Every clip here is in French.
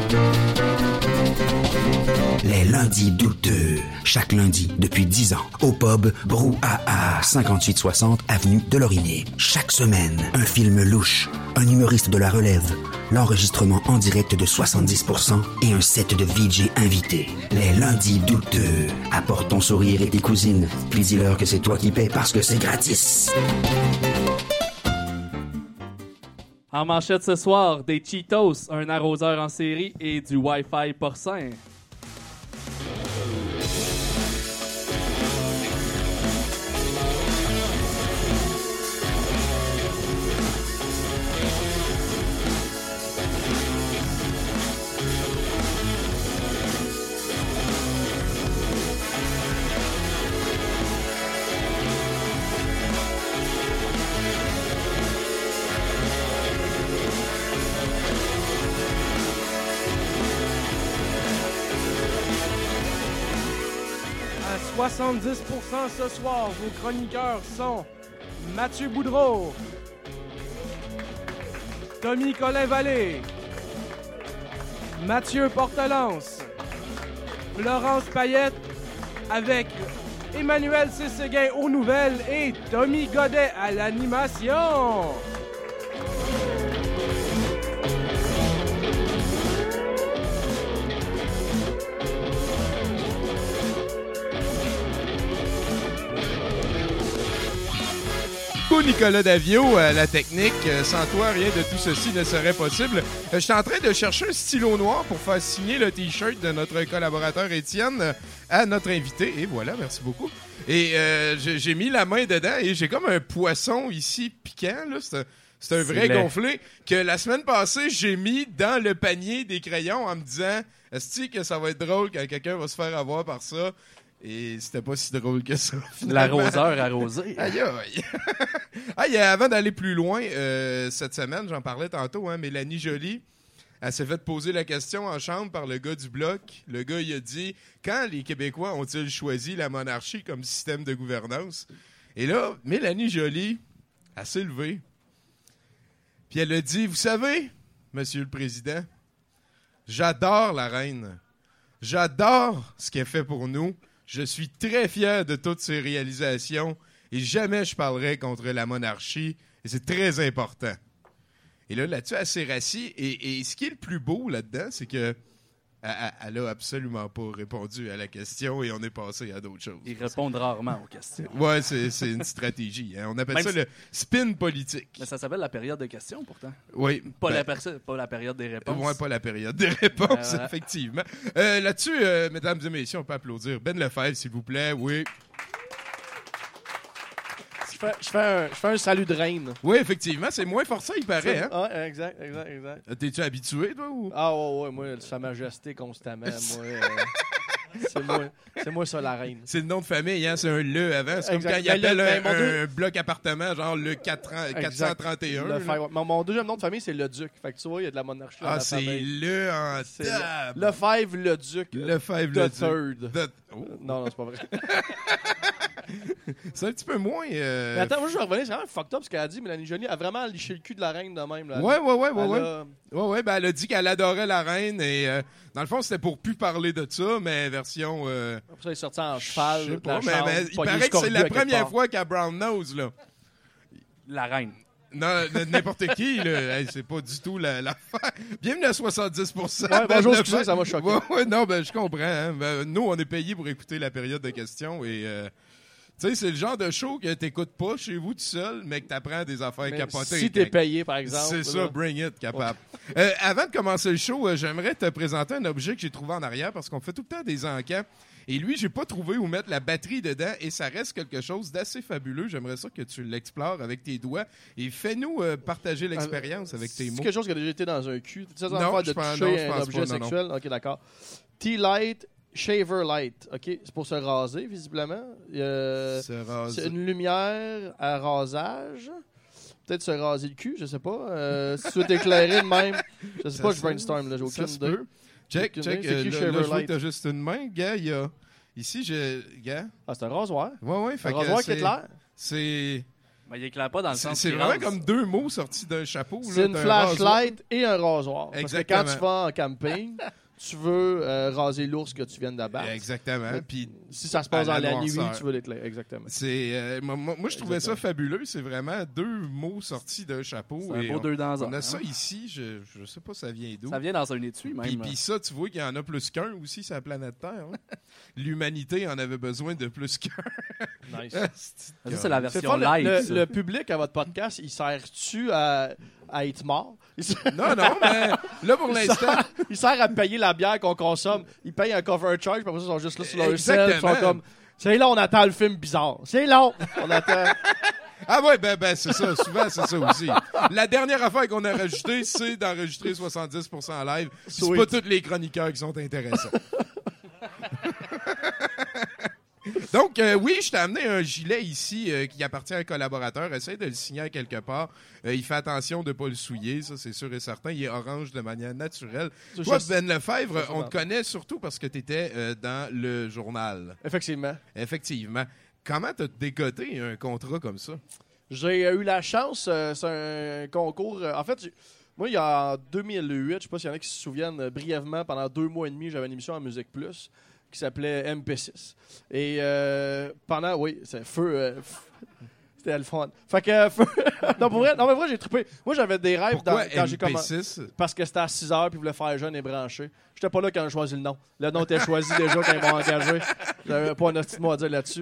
Les lundis douteux. Chaque lundi, depuis 10 ans, au pub Brouhaha, 5860 avenue de Lorimier. Chaque semaine, un film louche, un humoriste de la relève, l'enregistrement en direct de 70% et un set de VJ invités. Les lundis douteux. Apporte ton sourire et tes cousines. Puis dis-leur que c'est toi qui paies parce que c'est gratis. En manchette ce soir, des Cheetos, un arroseur en série et du Wi-Fi porcin. À 70% ce soir, vos chroniqueurs sont Mathieu Boudreau, Tommy Collin-Vallée, Mathieu Portelance, Florence Payette avec Emmanuel Cességuin aux nouvelles et Tommy Godet à l'animation. Nicolas Davio, la technique. Sans toi, rien de tout ceci ne serait possible. Je suis en train de chercher un stylo noir pour faire signer le T-shirt de notre collaborateur Étienne à notre invité. Et voilà, merci beaucoup. Et j'ai mis la main dedans et j'ai comme un poisson ici piquant. Là. C'est un vrai gonflé que la semaine passée, j'ai mis dans le panier des crayons en me disant « Est-ce que ça va être drôle quand quelqu'un va se faire avoir par ça? » Et c'était pas si drôle que ça, finalement. L'arroseur arrosé. Aïe, aïe. Aïe, avant d'aller plus loin, cette semaine, j'en parlais tantôt, hein, Mélanie Joly, elle s'est fait poser la question en chambre par le gars du Bloc. Le gars, il a dit « Quand les Québécois ont-ils choisi la monarchie comme système de gouvernance? » Et là, Mélanie Joly, elle s'est levée. Puis elle a dit « Vous savez, Monsieur le Président, j'adore la reine. J'adore ce qu'elle fait pour nous. Je suis très fier de toutes ses réalisations et jamais je parlerai contre la monarchie et c'est très important. » Et là-dessus, elle s'est rassie et ce qui est le plus beau là-dedans, c'est que elle a absolument pas répondu à la question et on est passé à d'autres choses. Ils répondent rarement aux questions. Ouais, c'est une stratégie. Hein. On appelle même ça le spin politique. Mais ça s'appelle la période de questions, pourtant. Oui. Pas la période des réponses. Ouais, pas la période des réponses, effectivement. Là-dessus, mesdames et messieurs, on peut applaudir Ben Lefebvre, s'il vous plaît. Oui. Je fais un salut de reine. Oui, effectivement, c'est moins forçat, il paraît. Hein? Ah, exact. T'es-tu habitué, toi? Ou? Ah, ouais, moi, Sa Majesté constamment. C'est moi ça, la reine. C'est le nom de famille, hein? C'est un le avant. C'est comme quand il appelle un bloc appartement, genre le 431. Mon deuxième nom de famille, c'est le Duc. Fait que tu vois, il y a de la monarchie dans la famille. Ah, c'est le en table. Lefebvre, le Duc. Lefebvre, le Duc. Non, c'est pas vrai. C'est un petit peu moins... Mais attends, moi je vais revenir, c'est vraiment fucked up ce qu'elle a dit. Mélanie Joly a vraiment liché le cul de la reine de même. Là. Ouais, ben elle a dit qu'elle adorait la reine et dans le fond c'était pour plus parler de ça, mais version... Pour ça elle est sortie en cheval. Je sais pas, mais il paraît que c'est la première fois qu'elle brown nose, là. La reine. Non, n'importe qui, là. Hey, c'est pas du tout l'affaire. Bienvenue à 70%. Ouais, bonjour, excusez, ça m'a choqué. Ouais, non, ben je comprends. Hein. Ben, nous, on est payés pour écouter la période de questions et... tu sais, c'est le genre de show que t'écoutes pas chez vous tout seul, mais que t'apprends des affaires capotées. Si t'es payé, par exemple. C'est ça, bring it, capable. Avant de commencer le show, j'aimerais te présenter un objet que j'ai trouvé en arrière parce qu'on fait tout le temps des encans. Et lui, j'ai pas trouvé où mettre la batterie dedans et ça reste quelque chose d'assez fabuleux. J'aimerais ça que tu l'explores avec tes doigts et fais-nous partager l'expérience avec tes mots. C'est quelque chose qui a déjà été dans un cul. Tu sais, non, de toucher un objet sexuel. Ok, d'accord. T-Light Shaver Light, OK? C'est pour se raser, visiblement. C'est une lumière à rasage. Peut-être se raser le cul, je sais pas. Si tu veux t'éclairer de même. Je sais pas, je brainstorm, là, j'ai aucune idée. Check. Là, je vois que t'as juste une main, gars. Il y a... Ici, gars. Ah, c'est un rasoir. Ouais. Un rasoir qui est clair. C'est Mais il éclaire pas dans le sens. C'est vraiment comme deux mots sortis d'un chapeau. C'est une flashlight et un rasoir. Exactement. Parce que quand tu vas en camping, tu veux raser l'ours que tu viens d'abattre. Exactement. Puis si ça se passe dans la nuit, tu veux l'éclairer. Exactement. Moi, je trouvais ça fabuleux. C'est vraiment deux mots sortis d'un chapeau. C'est un beau deux dans un. On a ça ici. Je sais pas ça vient d'où. Ça vient dans un étui, même. Puis ça, tu vois qu'il y en a plus qu'un aussi sur la planète Terre. Hein? L'humanité en avait besoin de plus qu'un. Nice. Ça, c'est la version light. Le public à votre podcast, il sert-tu à être mort? Non, mais là, pour l'instant... Il sert à payer la bière qu'on consomme. Ils payent un cover charge, puis après ça, ils sont juste là sur leur selle. Ils sont comme... C'est là, on attend le film bizarre. C'est long. On attend... Ah ouais, ben c'est ça. Souvent, c'est ça aussi. La dernière affaire qu'on a rajoutée, c'est d'enregistrer 70% en live. C'est pas tous les chroniqueurs qui sont intéressants. Donc, oui, je t'ai amené un gilet ici qui appartient à un collaborateur. Essaye de le signer à quelque part. Il fait attention de ne pas le souiller, ça, c'est sûr et certain. Il est orange de manière naturelle. Toi, Ben Lefebvre, on te connaît surtout parce que tu étais dans le journal. Effectivement. Comment t'as dégoté un contrat comme ça? J'ai eu la chance. C'est un concours. En fait, moi, il y a en 2008, je ne sais pas s'il y en a qui se souviennent, brièvement, pendant 2 mois et demi, j'avais une émission à Musique Plus qui s'appelait MP6. Et oui, c'est feu. C'était le fun. Fait que non, pour vrai, mais vrai, j'ai trippé. Moi, j'avais des rêves quand j'ai commencé. Parce que c'était à 6h puis ils voulaient faire jeune et branché. J'étais pas là quand j'ai choisi le nom. Le nom était choisi déjà quand ils m'ont engagé. J'avais pas un petit mot à dire là-dessus.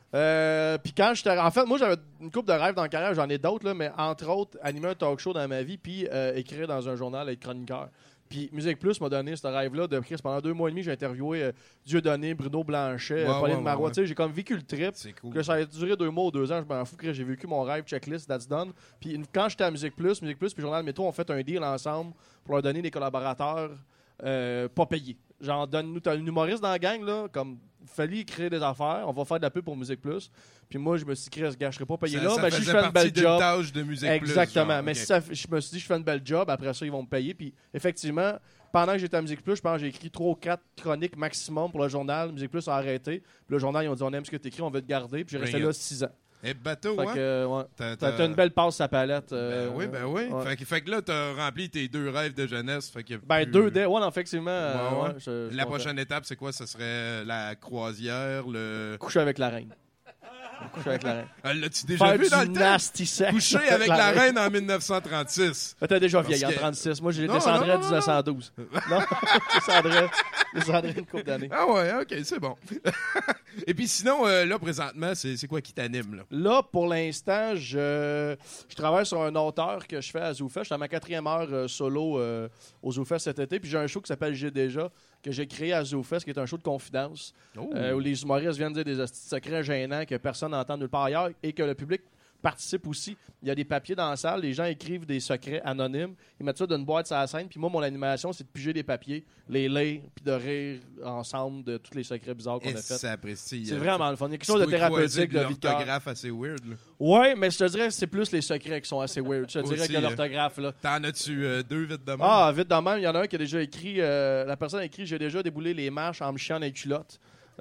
Puis quand j'étais... En fait, moi, j'avais une couple de rêves dans la carrière. J'en ai d'autres, là, mais entre autres, animer un talk show dans ma vie puis écrire dans un journal, être chroniqueur. Puis Musique Plus m'a donné ce rêve-là de Chris. Pendant 2 mois et demi, j'ai interviewé Dieudonné, Bruno Blanchet, Pauline Marois. Tu sais, j'ai comme vécu le trip. C'est cool. Que ça a duré 2 mois ou 2 ans, je m'en fous. Que j'ai vécu mon rêve, checklist, that's done. Puis quand j'étais à Musique Plus puis Journal Métro ont fait un deal ensemble pour leur donner des collaborateurs pas payés. Genre, donne-nous, t'as un humoriste dans la gang, là, comme, fallait créer des affaires, on va faire de la pub pour Musique Plus. Puis moi, je me suis dit, Chris, gars, je serais pas payé là, mais si je fais une belle job. Tâche de Musique exactement. Plus, genre, mais okay. Si je me suis dit, je fais une belle job, après ça, ils vont me payer. Puis effectivement, pendant que j'étais à Musique Plus, je pense que j'ai écrit 3 ou 4 chroniques maximum pour le journal. Musique Plus a arrêté. Puis le journal, ils ont dit, on aime ce que tu écris, on veut te garder. Puis j'ai resté là 6 ans. Et bateau, fait que, ouais. T'as une belle passe à palette. Oui. Ouais. Fait que là, t'as rempli tes 2 rêves de jeunesse. Fait que ouais, effectivement. La prochaine étape, c'est quoi? Ce serait la croisière, le... Coucher avec la reine. Coucher avec la reine. L'as-tu déjà vu dans le temps? Coucher avec la reine en 1936. T'es déjà vieille en 36. Moi, j'ai descendu en 1912. Non, descendrais une couple d'années. Ah ouais, OK, c'est bon. Et puis sinon, là, présentement, c'est quoi qui t'anime? Là, pour l'instant, je travaille sur un auteur que je fais à ZooFest. Je suis à ma 4e heure solo au ZooFest cet été. Puis j'ai un show qui s'appelle J'ai déjà, que j'ai créé à ZooFest, qui est un show de confidence, où les humoristes viennent dire des secrets gênants que personne n'entend nulle part ailleurs et que le public participe aussi. Il y a des papiers dans la salle, les gens écrivent des secrets anonymes, ils mettent ça dans une boîte sur la scène, puis moi, mon animation, c'est de piger des papiers, les lire, puis de rire ensemble de tous les secrets bizarres qu'on a fait. C'est vraiment le fun. Il y a quelque chose de thérapeutique, de vie de cœur. L'orthographe assez weird, là. Ouais, mais je te dirais que c'est plus les secrets qui sont assez weird. Je te dirais que l'orthographe, là. T'en as-tu 2 vite de même? Ah, vite de même. Il y en a un qui a déjà écrit... la personne a écrit « J'ai déjà déboulé les marches en me chiant dans les culottes. »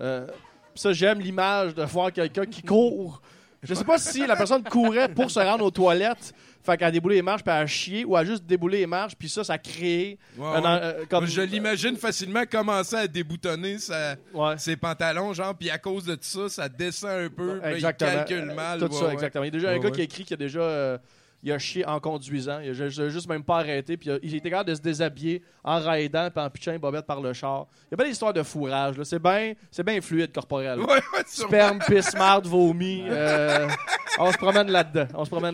Ça, j'aime l'image de voir quelqu'un qui court. Je sais pas si la personne courait pour se rendre aux toilettes, fait qu'elle a déboulé les marches puis elle a chié, ou elle a juste déboulé les marches puis ça crée... comme... Je l'imagine facilement commencer à déboutonner ses pantalons, genre, puis à cause de tout ça, ça descend un peu, il calcule mal. Tout ça, exactement. Il y a déjà un gars qui a écrit qu'il a déjà... il a chié en conduisant. Il a juste même pas arrêté. Puis il était capable de se déshabiller en raidant puis en pitchant une bobette par le char. Il y a pas d'histoire de fourrage. Là. C'est bien fluide corporel. Sperme, pisse, marde, vomi. On se promène là-dedans.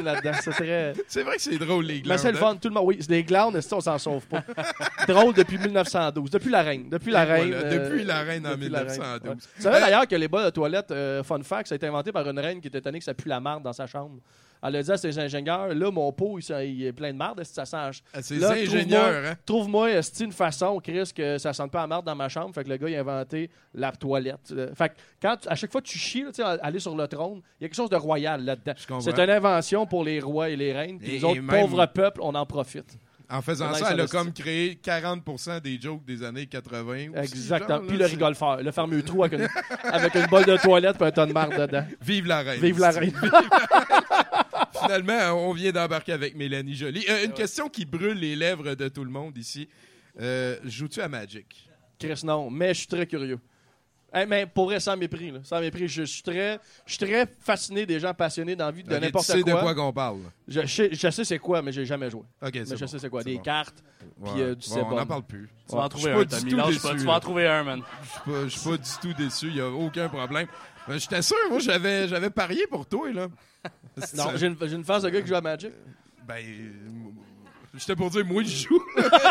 C'est vrai que c'est drôle, les glandes. Mais c'est le fun. Tout le monde... Oui, les glandes, on s'en sauve pas. Drôle depuis 1912. Depuis la reine. Depuis la reine en 1912. Tu savais d'ailleurs que les bas de toilette, fun fact, ça a été inventé par une reine qui était étonnée que ça pue la marde dans sa chambre. Elle a dit à ses ingénieurs, là, mon pot, il est plein de marde, est-ce que ça sent... Ses ingénieurs, trouve-moi, est-ce une façon, Chris, que ça sente pas la marde dans ma chambre? Fait que le gars, il a inventé la toilette. Fait que à chaque fois que tu chies, aller sur le trône, il y a quelque chose de royal là-dedans. C'est une invention pour les rois et les reines. Puis les autres pauvres peuples, on en profite. En faisant ça, elle a comme créé 40% des jokes des années 80. Exactement. Puis le rigolfeur. Le fameux trou avec une bolle de toilette et un ton de marde dedans. Vive la reine. Vive la reine. Finalement, on vient d'embarquer avec Mélanie Joly. Une question qui brûle les lèvres de tout le monde ici. Joues-tu à Magic? Chris, non, mais je suis très curieux. Mais pour vrai, sans mépris. Là. Sans mépris, je suis très fasciné des gens passionnés dans la vie de n'importe quoi. Tu sais de quoi qu'on parle? Je sais c'est quoi, mais j'ai jamais joué. Okay, mais je sais c'est quoi. Des bon. cartes, puis du on n'en parle plus. Tu vas en trouver un, Tommy. Tu vas en trouver un, man. Je suis pas du tout déçu. Il n'y a aucun problème. J'étais sûr, moi, j'avais parié pour toi, là. Non, j'ai une phase de gars qui joue à Magic. Ben... J'étais pour dire, moi, je joue.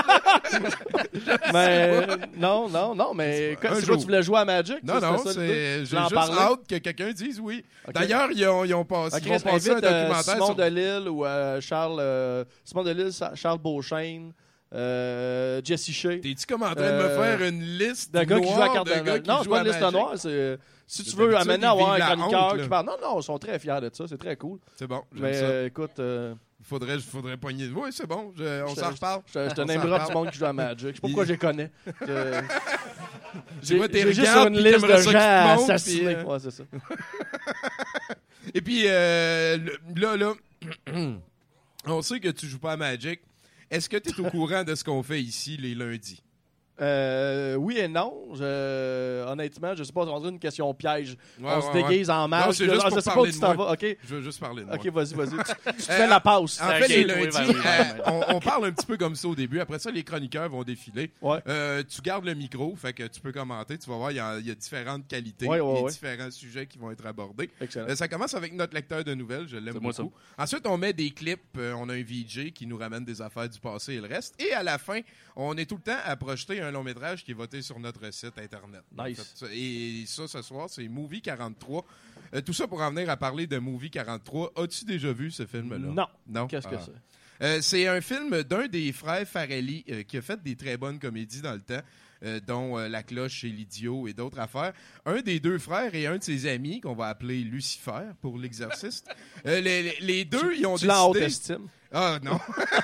Mais non, mais c'est quoi, tu voulais jouer à Magic? Non, j'ai juste hâte que quelqu'un dise oui. Okay. D'ailleurs, ils ont passé un documentaire Simon Delille ou Simon Delille, Charles Beauchesne, Jesse Shea. T'es-tu comme en train de me faire une liste de gars qui jouent à carte de gars qui non, c'est pas une liste noire, c'est... Si tu veux amener à avoir un chroniqueur qui parle... Non, ils sont très fiers de ça, c'est très cool. C'est bon, mais écoute... Faudrait poigner. Oui, c'est bon. On s'en reparle. Je te nommerai du monde qui joue à Magic. Je sais pas pourquoi je les connais. J'ai juste sur une liste de gens assassinés. Ouais, c'est ça. Et puis, là, on sait que tu joues pas à Magic. Est-ce que tu es au courant de ce qu'on fait ici les lundis? Oui et non. Honnêtement, je sais pas, on dirait une question piège. Ouais, on se déguise en masque. Non, c'est juste pour parler de moi. Okay. Je veux juste parler de moi. OK, vas-y. Tu te fais la passe. En fait, les lundis, on parle un petit peu comme ça au début. Après ça, les chroniqueurs vont défiler. Ouais. Tu gardes le micro, fait que tu peux commenter. Tu vas voir, il y a différentes qualités et différents sujets qui vont être abordés. Ça commence avec notre lecteur de nouvelles. Je l'aime beaucoup. Ensuite, on met des clips. On a un VJ qui nous ramène des affaires du passé et le reste. Et à la fin, on est tout le temps à projeter un long-métrage qui est voté sur notre site Internet. Nice. En fait, et ça, ce soir, c'est Movie 43. Tout ça pour en venir à parler de Movie 43. As-tu déjà vu ce film-là? Non. Qu'est-ce que c'est? C'est un film d'un des frères Farrelly qui a fait des très bonnes comédies dans le temps. Dont La Cloche et l'Idiot et d'autres affaires. Un des deux frères et un de ses amis, qu'on va appeler Lucifer pour l'exorciste, les deux, ils ont décidé... Tu l'as en haute estime? Ah, non.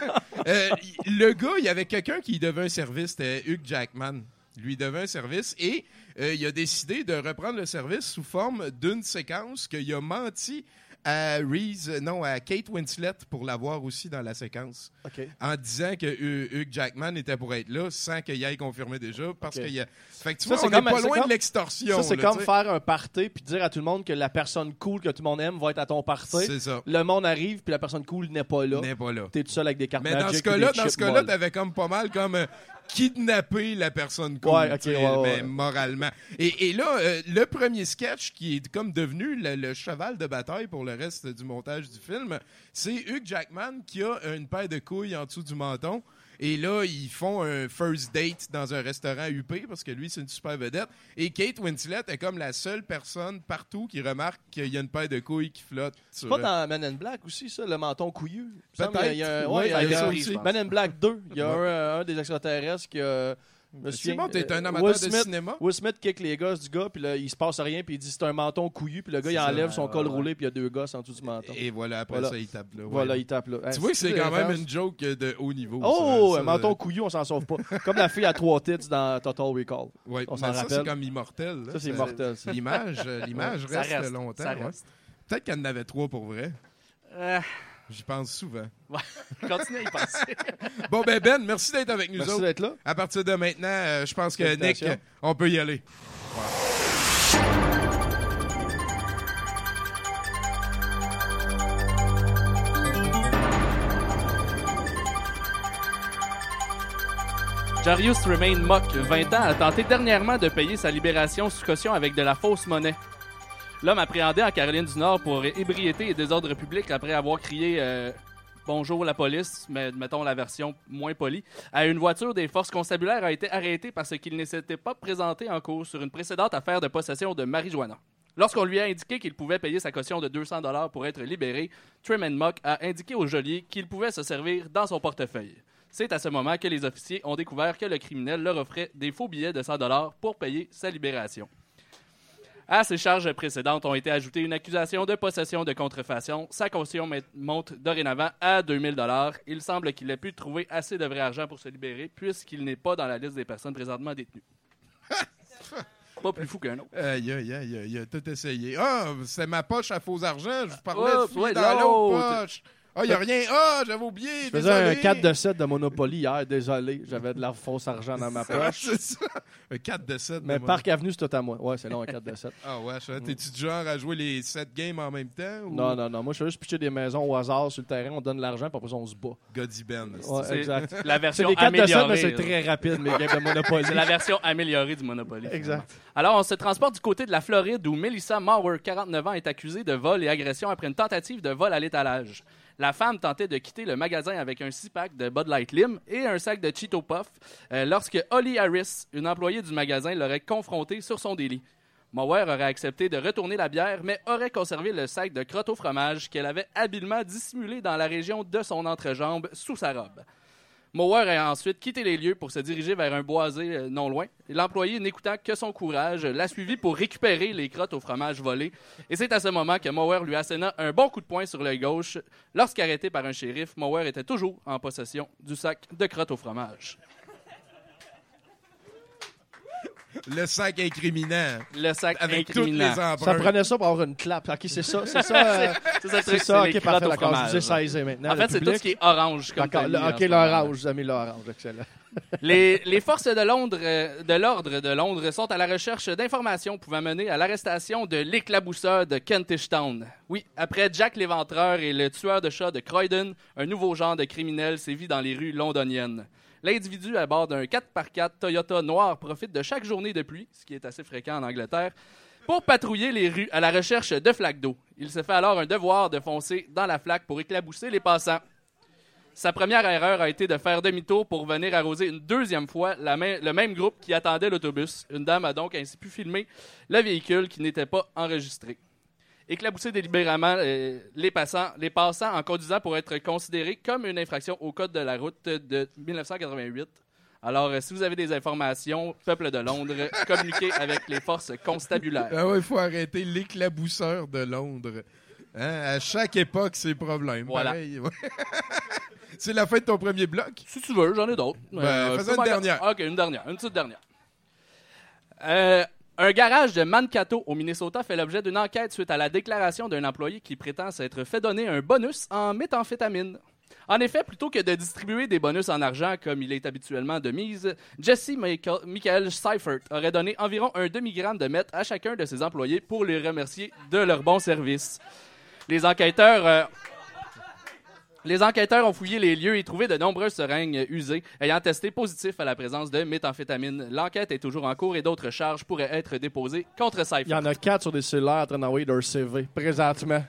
Le gars, il y avait quelqu'un qui devait un service, c'était Hugh Jackman. Lui devait un service et il a décidé de reprendre le service sous forme d'une séquence qu'il a menti à Kate Winslet pour l'avoir aussi dans la séquence. Okay. En disant que Hugh Jackman était pour être là sans qu'il ait confirmé déjà. Parce qu'il y a... Fait que tu vois, on n'est pas loin de l'extorsion. Ça, c'est comme faire un party puis dire à tout le monde que la personne cool que tout le monde aime va être à ton party. C'est ça. Le monde arrive puis la personne cool n'est pas là. T'es tout seul avec des cartes magiques. Mais dans ce cas-là, t'avais comme pas mal comme... kidnapper la personne cool, mais moralement. Et là, le premier sketch qui est comme devenu le cheval de bataille pour le reste du montage du film, c'est Hugh Jackman qui a une paire de couilles en dessous du menton. Et là, ils font un first date dans un restaurant huppé parce que lui, c'est une super vedette. Et Kate Winslet est comme la seule personne partout qui remarque qu'il y a une paire de couilles qui flotte. C'est pas dans Men in Black aussi, ça, le menton couillu? Peut-être. Il y a ça aussi. Men in Black 2, il y a un des extraterrestres qui a... C'est bon, t'es un amateur de cinéma. Will Smith kick les gosses du gars, puis là, il se passe rien, puis il dit c'est un menton couillu, puis le gars, il enlève son col roulé, puis il y a deux gosses en dessous du menton. Et voilà, après ça, il tape là. Voilà, il tape là. Tu vois que c'est quand même une joke de haut niveau. Oh, un menton couillu, on s'en sauve pas. Comme la fille à 3 tits dans Total Recall. Oui, on s'en rappelle. Ça, c'est comme immortel. Ça, c'est immortel. L'image reste longtemps. Peut-être qu'elle en avait 3 pour vrai. J'y pense souvent. Ouais, continue à y penser. Bon, Ben, merci d'être avec nous autres. Merci d'être là. À partir de maintenant, je pense que Nick, on peut y aller. Wow. Jarius Remain Mock, 20 ans, a tenté dernièrement de payer sa libération sous caution avec de la fausse monnaie. L'homme appréhendé en Caroline du Nord pour ébriété et désordre public après avoir crié bonjour la police, mais mettons la version moins polie, à une voiture des forces constabulaires a été arrêté parce qu'il ne s'était pas présenté en cours sur une précédente affaire de possession de marijuana. Lorsqu'on lui a indiqué qu'il pouvait payer sa caution de 200$ pour être libéré, Trim and Mock a indiqué au geôlier qu'il pouvait se servir dans son portefeuille. C'est à ce moment que les officiers ont découvert que le criminel leur offrait des faux billets de 100$ pour payer sa libération. À ces charges précédentes ont été ajoutées une accusation de possession de contrefaçon. Sa caution monte dorénavant à 2000$. Il semble qu'il ait pu trouver assez de vrai argent pour se libérer puisqu'il n'est pas dans la liste des personnes présentement détenues. Pas plus fou qu'un autre. Il a tout essayé. Ah, c'est ma poche à faux argent. Je vous parlais de fouiller ouais, dans l'autre poche. Ah, il n'y a rien. Ah, j'avais oublié. Je faisais un 4 de 7 de Monopoly hier. Désolé, j'avais de la fausse argent dans ma poche. C'est ça. Un 4 de 7. Mais Parc Avenue, c'est tout à moi. Ouais, c'est long, un 4 de 7. Ah ouais, t'es-tu du genre à jouer les 7 games en même temps? Ou... Non. Moi, je fais juste pitcher des maisons au hasard sur le terrain. On donne de l'argent, puis après, on se bat. Goddy Ben. Ouais, exact. La version c'est des 4 de 7, mais c'est améliorée. très rapide, mes games de Monopoly. C'est la version améliorée du Monopoly. Exact. Alors, on se transporte du côté de la Floride où Melissa Maurer, 49 ans, est accusée de vol et agression après une tentative de vol à l'étalage. La femme tentait de quitter le magasin avec un 6-pack de Bud Light Lim et un sac de Cheeto Puff lorsque Holly Harris, une employée du magasin, l'aurait confrontée sur son délit. Maurer aurait accepté de retourner la bière, mais aurait conservé le sac de crotte au fromage qu'elle avait habilement dissimulé dans la région de son entrejambe sous sa robe. Maurer a ensuite quitté les lieux pour se diriger vers un boisé non loin. L'employé, n'écoutant que son courage, l'a suivi pour récupérer les crottes au fromage volées. Et c'est à ce moment que Maurer lui asséna un bon coup de poing sur l'œil gauche. Lorsqu'arrêté par un shérif, Maurer était toujours en possession du sac de crottes au fromage. Le sac incriminant. Le sac avec incriminant. toutes les empreintes. Ça prenait ça pour avoir une clap. OK, c'est ça. C'est ça. OK, parfait. D'accord, je vous ai saisi maintenant. En fait, c'est tout ce qui est orange. Comme d'accord. OK, l'orange. Vous avez mis l'orange. Excellent. Les forces de l'ordre de Londres sont à la recherche d'informations pouvant mener à l'arrestation de l'éclabousseur de Kentish Town. Oui, après Jack l'Éventreur et le tueur de chats de Croydon, un nouveau genre de criminel sévit dans les rues londoniennes. L'individu à bord d'un 4x4 Toyota noir profite de chaque journée de pluie, ce qui est assez fréquent en Angleterre, pour patrouiller les rues à la recherche de flaques d'eau. Il se fait alors un devoir de foncer dans la flaque pour éclabousser les passants. Sa première erreur a été de faire demi-tour pour venir arroser une deuxième fois le même groupe qui attendait l'autobus. Une dame a donc ainsi pu filmer le véhicule qui n'était pas enregistré. Éclabousser délibérément les passants en conduisant pour être considéré comme une infraction au Code de la route de 1988. Alors, si vous avez des informations, peuple de Londres, communiquez avec les forces constabulaires. Ah ouais, il faut arrêter l'éclabousseur de Londres. Hein? À chaque époque, c'est problème. Voilà. Pareil, ouais. C'est la fin de ton premier bloc? Si tu veux, j'en ai d'autres. Faisons une dernière. OK, une petite dernière. Un garage de Mankato, au Minnesota, fait l'objet d'une enquête suite à la déclaration d'un employé qui prétend s'être fait donner un bonus en méthamphétamine. En effet, plutôt que de distribuer des bonus en argent comme il est habituellement de mise, Jesse Michael Seifert aurait donné environ un demi-gramme de meth à chacun de ses employés pour les remercier de leur bon service. Les enquêteurs ont fouillé les lieux et trouvé de nombreuses seringues usées, ayant testé positif à la présence de méthamphétamine. L'enquête est toujours en cours et d'autres charges pourraient être déposées contre Seifert. Il y en a 4 sur des cellulaires en train d'envoyer leur CV, présentement.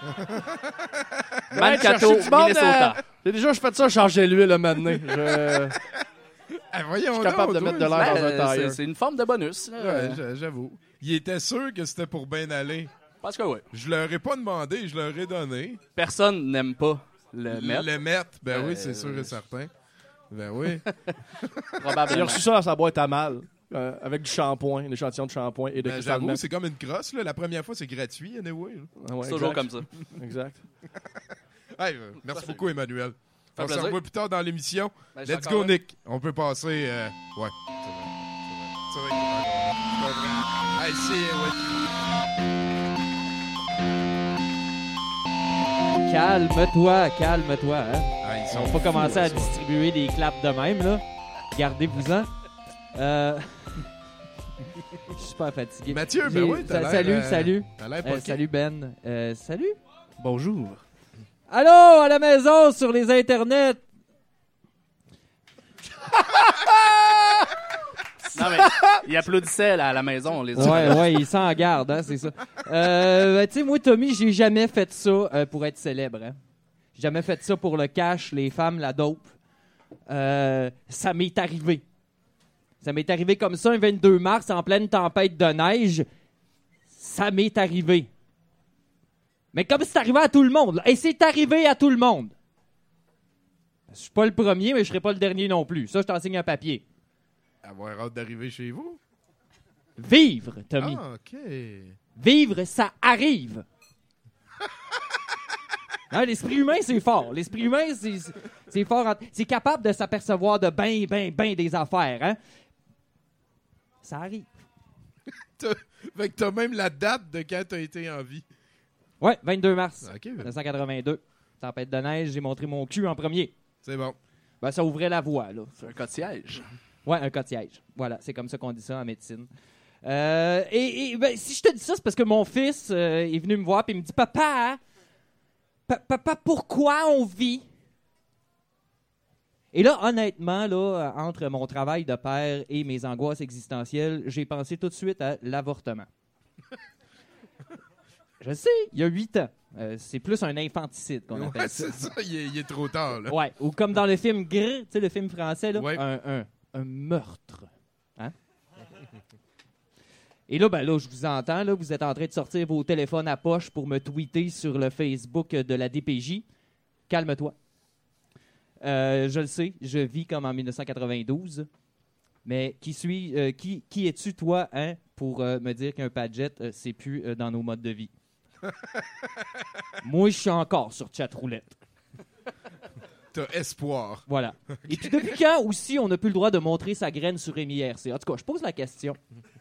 Mankato, Minnesota. Déjà, je fais ça, changer l'huile le matin. Voyons, je suis capable de mettre de l'air dans un tailleur. C'est une forme de bonus. Ouais, j'avoue. Il était sûr que c'était pour bien aller. Parce que oui. Je leur ai pas demandé, je leur ai donné. Personne n'aime pas le meth. Le meth, ben oui, c'est sûr et certain. Ben oui. Probablement. Il a reçu ça dans sa boîte à mal, avec du shampoing, une échantillon de shampoing et de cristal de j'avoue, meth. c'est comme une crosse. Là. La première fois, c'est gratuit, anyway. Ah ouais, c'est toujours comme ça. Exact. Hey, merci beaucoup, Emmanuel. On se revoit plus tard dans l'émission. Ben, Let's go, Nick. On peut passer... Ouais, c'est vrai. Hey, Calme-toi. Hein? Ah, On va pas commencer à distribuer des claps de même, là. Gardez-vous-en. Je suis super fatigué. Mathieu, ben oui, t'as l'air... Salut. T'as l'air poqué. Salut, Ben. Salut. Bonjour. Allô, à la maison, sur les internets. Non, mais il applaudissait là, à la maison. Les Ouais, il s'en garde, hein, c'est ça. Tu sais, moi, Tommy, j'ai jamais fait ça pour être célèbre. Hein. J'ai jamais fait ça pour le cash, les femmes, la dope. Ça m'est arrivé. Ça m'est arrivé comme ça, un 22 mars, en pleine tempête de neige. Ça m'est arrivé. Mais comme c'est arrivé à tout le monde. Là. Et c'est arrivé à tout le monde. Je suis pas le premier, mais je serai pas le dernier non plus. Ça, je t'enseigne un papier. Avoir hâte d'arriver chez vous? Vivre, Tommy. Ah, OK. Vivre, ça arrive. Hein, l'esprit humain, c'est fort. L'esprit humain, c'est fort. C'est capable de s'apercevoir de ben des affaires. Hein? Ça arrive. Fait que t'as même la date de quand t'as été en vie. Ouais, 22 mars OK. 1982. Tempête de neige, j'ai montré mon cul en premier. C'est bon. Ben, ça ouvrait la voie, là. C'est un cas de siège. Ouais, un cas de siège. Voilà, c'est comme ça qu'on dit ça en médecine. Et ben, si je te dis ça, c'est parce que mon fils est venu me voir et il me dit « Papa, pourquoi on vit? » Et là, honnêtement, là, entre mon travail de père et mes angoisses existentielles, j'ai pensé tout de suite à l'avortement. Je sais, il y a 8 ans. C'est plus un infanticide qu'on appelle ça. C'est ça, il est trop tard. Là. Ouais, ou comme dans le film Grrr, tu sais, le film français, là, ouais. un meurtre. Hein? Et là, ben là, je vous entends, là, vous êtes en train de sortir vos téléphones à poche pour me tweeter sur le Facebook de la DPJ. Calme-toi. Je le sais, je vis comme en 1992. Mais qui es-tu, toi, hein, pour me dire qu'un Padgett, c'est plus dans nos modes de vie? Moi, je suis encore sur chatroulette. T'as espoir. Voilà. Et puis depuis quand aussi on n'a plus le droit de montrer sa graine sur MIRC? En tout cas, je pose la question.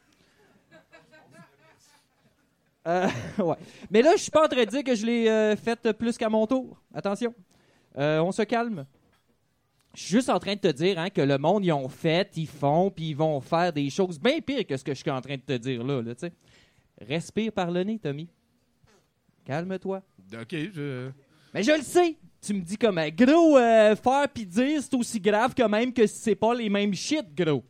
Ouais. Mais là, je suis pas en train de dire que je l'ai faite plus qu'à mon tour. Attention. On se calme. Je suis juste en train de te dire hein, que le monde, ils ont fait, ils font, puis ils vont faire des choses bien pires que ce que je suis en train de te dire là. Tu sais. Respire par le nez, Tommy. Calme-toi. OK, Mais je le sais. Tu me dis comme, gros, faire pis dire, c'est aussi grave que même que c'est pas les mêmes shit, gros.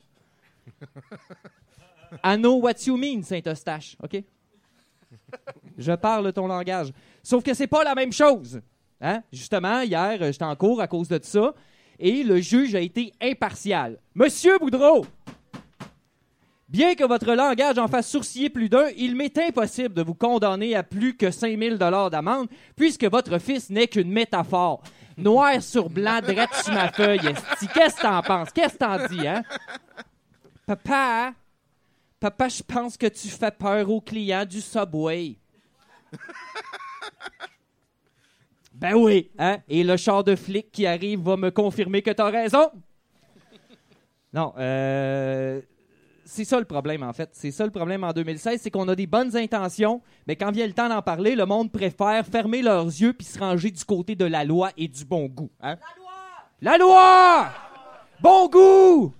I know what you mean, Saint-Eustache, OK? Je parle ton langage. Sauf que c'est pas la même chose. Hein? Justement, hier, j'étais en cours à cause de ça, et le juge a été impartial. Monsieur Boudreau! Bien que votre langage en fasse sourciller plus d'un, il m'est impossible de vous condamner à plus que 5 000 $ d'amende, puisque votre fils n'est qu'une métaphore. Noir sur blanc, drette sur ma feuille, esti. Qu'est-ce que t'en penses? Qu'est-ce que t'en dis, hein? Papa, je pense que tu fais peur aux clients du Subway. Ben oui, hein? Et le char de flic qui arrive va me confirmer que t'as raison. Non, c'est ça le problème, en fait. C'est ça le problème en 2016, c'est qu'on a des bonnes intentions, mais quand vient le temps d'en parler, le monde préfère fermer leurs yeux puis se ranger du côté de la loi et du bon goût. Hein? La loi! Bon goût!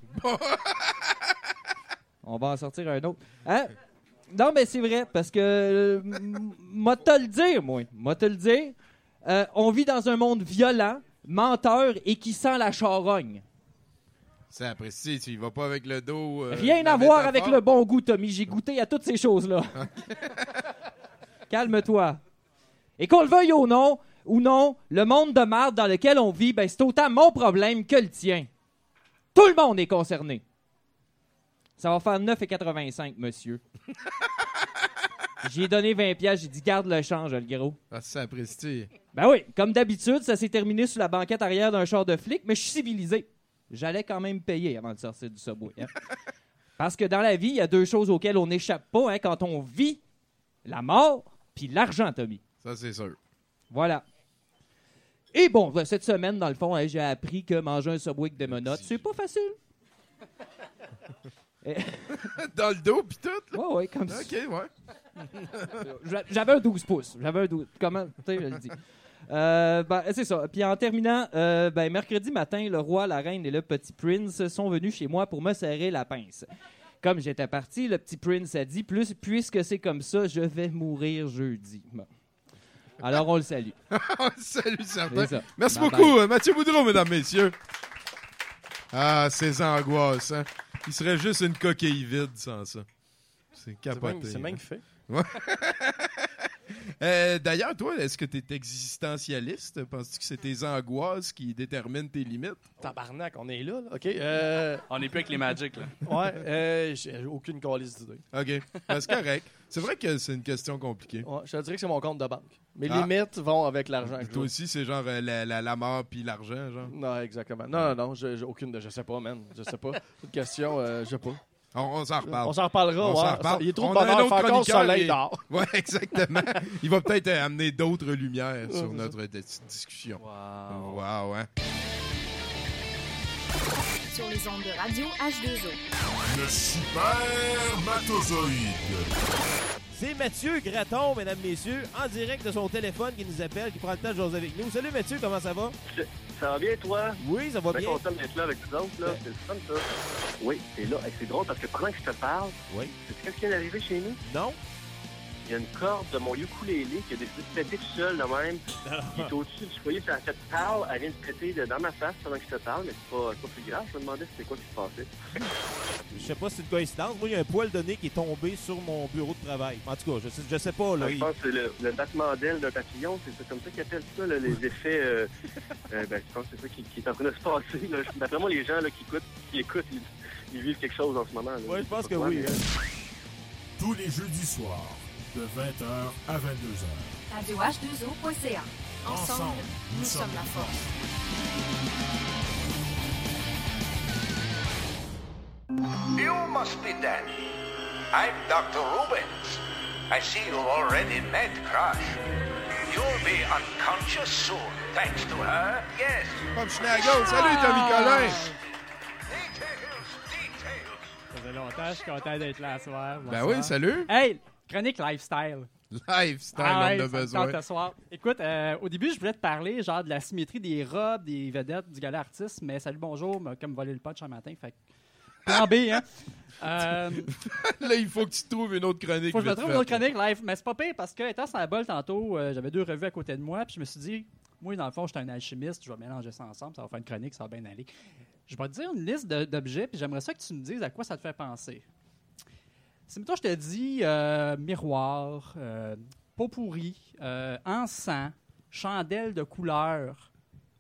On va en sortir un autre. Hein? Non, mais c'est vrai, parce que... moi te le dire, moi. Moi te le dire. On vit dans un monde violent, menteur et qui sent la charogne. C'est apprécié, tu y vas pas avec le dos. Rien à voir avec le bon goût, Tommy. J'ai goûté à toutes ces choses-là. Calme-toi. Et qu'on le veuille ou non, le monde de merde dans lequel on vit, ben, c'est autant mon problème que le tien. Tout le monde est concerné. Ça va faire 9,85, monsieur. J'ai donné 20$, j'ai dit garde le change, le gros. Ah, c'est apprécié. Ben oui, comme d'habitude, ça s'est terminé sur la banquette arrière d'un char de flic, mais je suis civilisé. J'allais quand même payer avant de sortir du Subway. Hein? Parce que dans la vie, il y a deux choses auxquelles on n'échappe pas hein, quand on vit. La mort puis l'argent, Tommy. Ça, c'est sûr. Voilà. Et bon, cette semaine, dans le fond, hein, j'ai appris que manger un Subway avec des menottes, c'est pas facile. Dans le dos pis tout? Ouais, ouais, comme ça. OK, ouais. J'avais un 12 pouces. J'avais un 12. Comment? Tu sais, je le dis. Ben, c'est ça. Puis en terminant, mercredi matin, le roi, la reine et le petit prince sont venus chez moi pour me serrer la pince. Comme j'étais parti, le petit prince a dit, puisque c'est comme ça, je vais mourir jeudi. Bon. Alors, on le salue. On le salue, certain. Merci bye beaucoup, bye. Mathieu Boudreau, mesdames, messieurs. Ah, ces angoisses, hein. Il serait juste une coquille vide sans ça. C'est capoté. C'est même fait. Ouais. D'ailleurs, toi, est-ce que tu es existentialiste? Penses-tu que c'est tes angoisses qui déterminent tes limites? Tabarnak, on est là. OK. On n'est plus avec les Magic, là. Ouais, j'ai aucune calice d'idée. OK. Ben, c'est correct. C'est vrai que c'est une question compliquée. Ouais, je te dirais que c'est mon compte de banque. Mes Ah. limites vont avec l'argent. Toi aussi, c'est genre la mort puis l'argent, genre? Non, exactement. Non, j'ai aucune de... Je sais pas, man. Je sais pas. C'est une question, je sais pas. On s'en reparle. On s'en reparlera, On s'en ouais. reparle. Il est trop On de a un bonheur, autre fait encore chroniqueur soleil et- dehors. Oui, exactement. Il va peut-être amener d'autres lumières sur notre discussion. Wow. Wow, hein? sur les ondes de radio H2O. Le super matozoïde. C'est Mathieu Graton, mesdames, messieurs, en direct de son téléphone qui nous appelle, qui prend le temps de jaser avec nous. Salut Mathieu, comment ça va? Ça va bien, toi? Oui, ça va bien. Je suis content d'être là avec vous autres, là. C'est le fun, ça. Oui, et là, c'est drôle parce que pendant que je te parle, sais-tu qu'est-ce qui vient d'arriver chez nous? Non. Il y a une corde de mon ukulélé qui a décidé de péter tout seul, de même. Il est au-dessus du foyer, ça a fait parle. Elle vient de péter dans ma face pendant que je te parle, mais c'est pas plus grave. Je me demandais c'était quoi qui se passait. Je sais pas si c'est une coïncidence. Moi, il y a un poil de nez qui est tombé sur mon bureau de travail. En tout cas, je sais pas. Là, je pense que c'est le battement d'aile d'un papillon. C'est comme ça qu'ils appellent ça, là, les effets. Je pense que c'est ça qui est en train de se passer. Là. D'après moi, les gens là, qui écoutent, ils vivent quelque chose en ce moment. Oui, je pense que oui. Tous les jeudis soirs, de 20h à 22h. Radio H2O.ca. Ensemble, nous sommes la force. You must be Danny. I'm Dr. Rubens. I see you've already met Crush. You'll be unconscious soon, thanks to her, yes. Bob Schnagel, salut Tommy Collin! Ça fait longtemps, je suis content d'être là ce soir. Ben oui, salut! Hey, chronique lifestyle. Lifestyle, on a besoin. Ce soir. Écoute, au début, je voulais te parler genre de la symétrie des robes, des vedettes, du gala artiste, mais salut, bonjour, m'a comme volé le punch un matin, fait plan B, hein. Là, il faut que tu trouves une autre chronique. Faut que je me trouve une autre chronique live, mais c'est pas pire parce que, étant sur la bolle tantôt, j'avais 2 revues à côté de moi, puis je me suis dit, moi, dans le fond, je suis un alchimiste, je vais mélanger ça ensemble, ça va faire une chronique, ça va bien aller. Je vais te dire une liste d'objets, puis j'aimerais ça que tu me dises à quoi ça te fait penser. Si, mettons, je te dis miroir, pot pourri, encens, chandelle de couleur,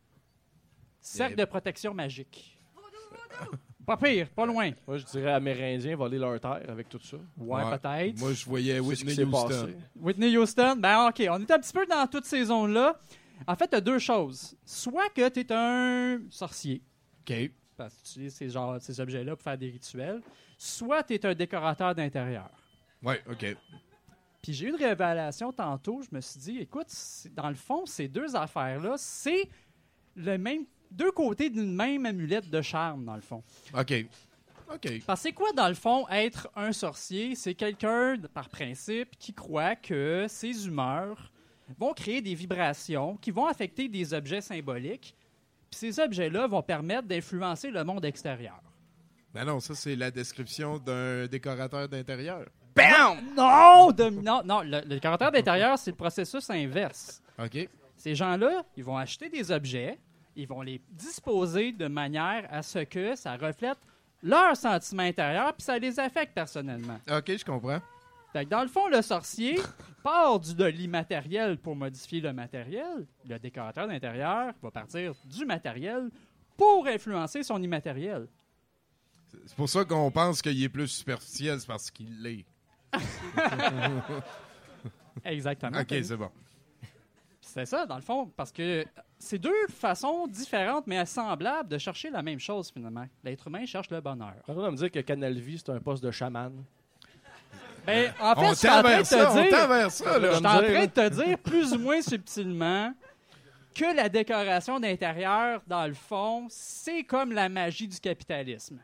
cercle de protection magique. Pas pire, pas loin. Moi, je dirais Amérindiens voler leur terre avec tout ça. Ouais, peut-être. Moi, je voyais Whitney Houston. Whitney Houston, ben OK, on est un petit peu dans toutes ces zones-là. En fait, tu as 2 choses. Soit que tu es un sorcier. OK. Parce que tu utilises ces objets-là pour faire des rituels. Soit tu es un décorateur d'intérieur. Oui, OK. Puis j'ai eu une révélation tantôt. Je me suis dit, écoute, dans le fond, ces 2 affaires-là, c'est le même 2 côtés d'une même amulette de charme, dans le fond. OK. Parce que c'est quoi, dans le fond, être un sorcier? C'est quelqu'un, par principe, qui croit que ses humeurs vont créer des vibrations qui vont affecter des objets symboliques. Puis ces objets-là vont permettre d'influencer le monde extérieur. Ben non, ça, c'est la description d'un décorateur d'intérieur. BAM! Non! Non, le décorateur d'intérieur, c'est le processus inverse. OK. Ces gens-là, ils vont acheter des objets, ils vont les disposer de manière à ce que ça reflète leurs sentiments intérieurs puis ça les affecte personnellement. OK, je comprends. Fait que dans le fond, le sorcier part de l'immatériel pour modifier le matériel. Le décorateur d'intérieur va partir du matériel pour influencer son immatériel. C'est pour ça qu'on pense qu'il est plus superficiel, c'est parce qu'il l'est. Exactement. OK, c'est bon. C'est ça, dans le fond, parce que c'est 2 façons différentes, mais semblables de chercher la même chose, finalement. L'être humain cherche le bonheur. On va me dire que Canal Vie, c'est un poste de chaman. Ben, en fait, je suis en train de te dire, plus ou moins subtilement, que la décoration d'intérieur, dans le fond, c'est comme la magie du capitalisme.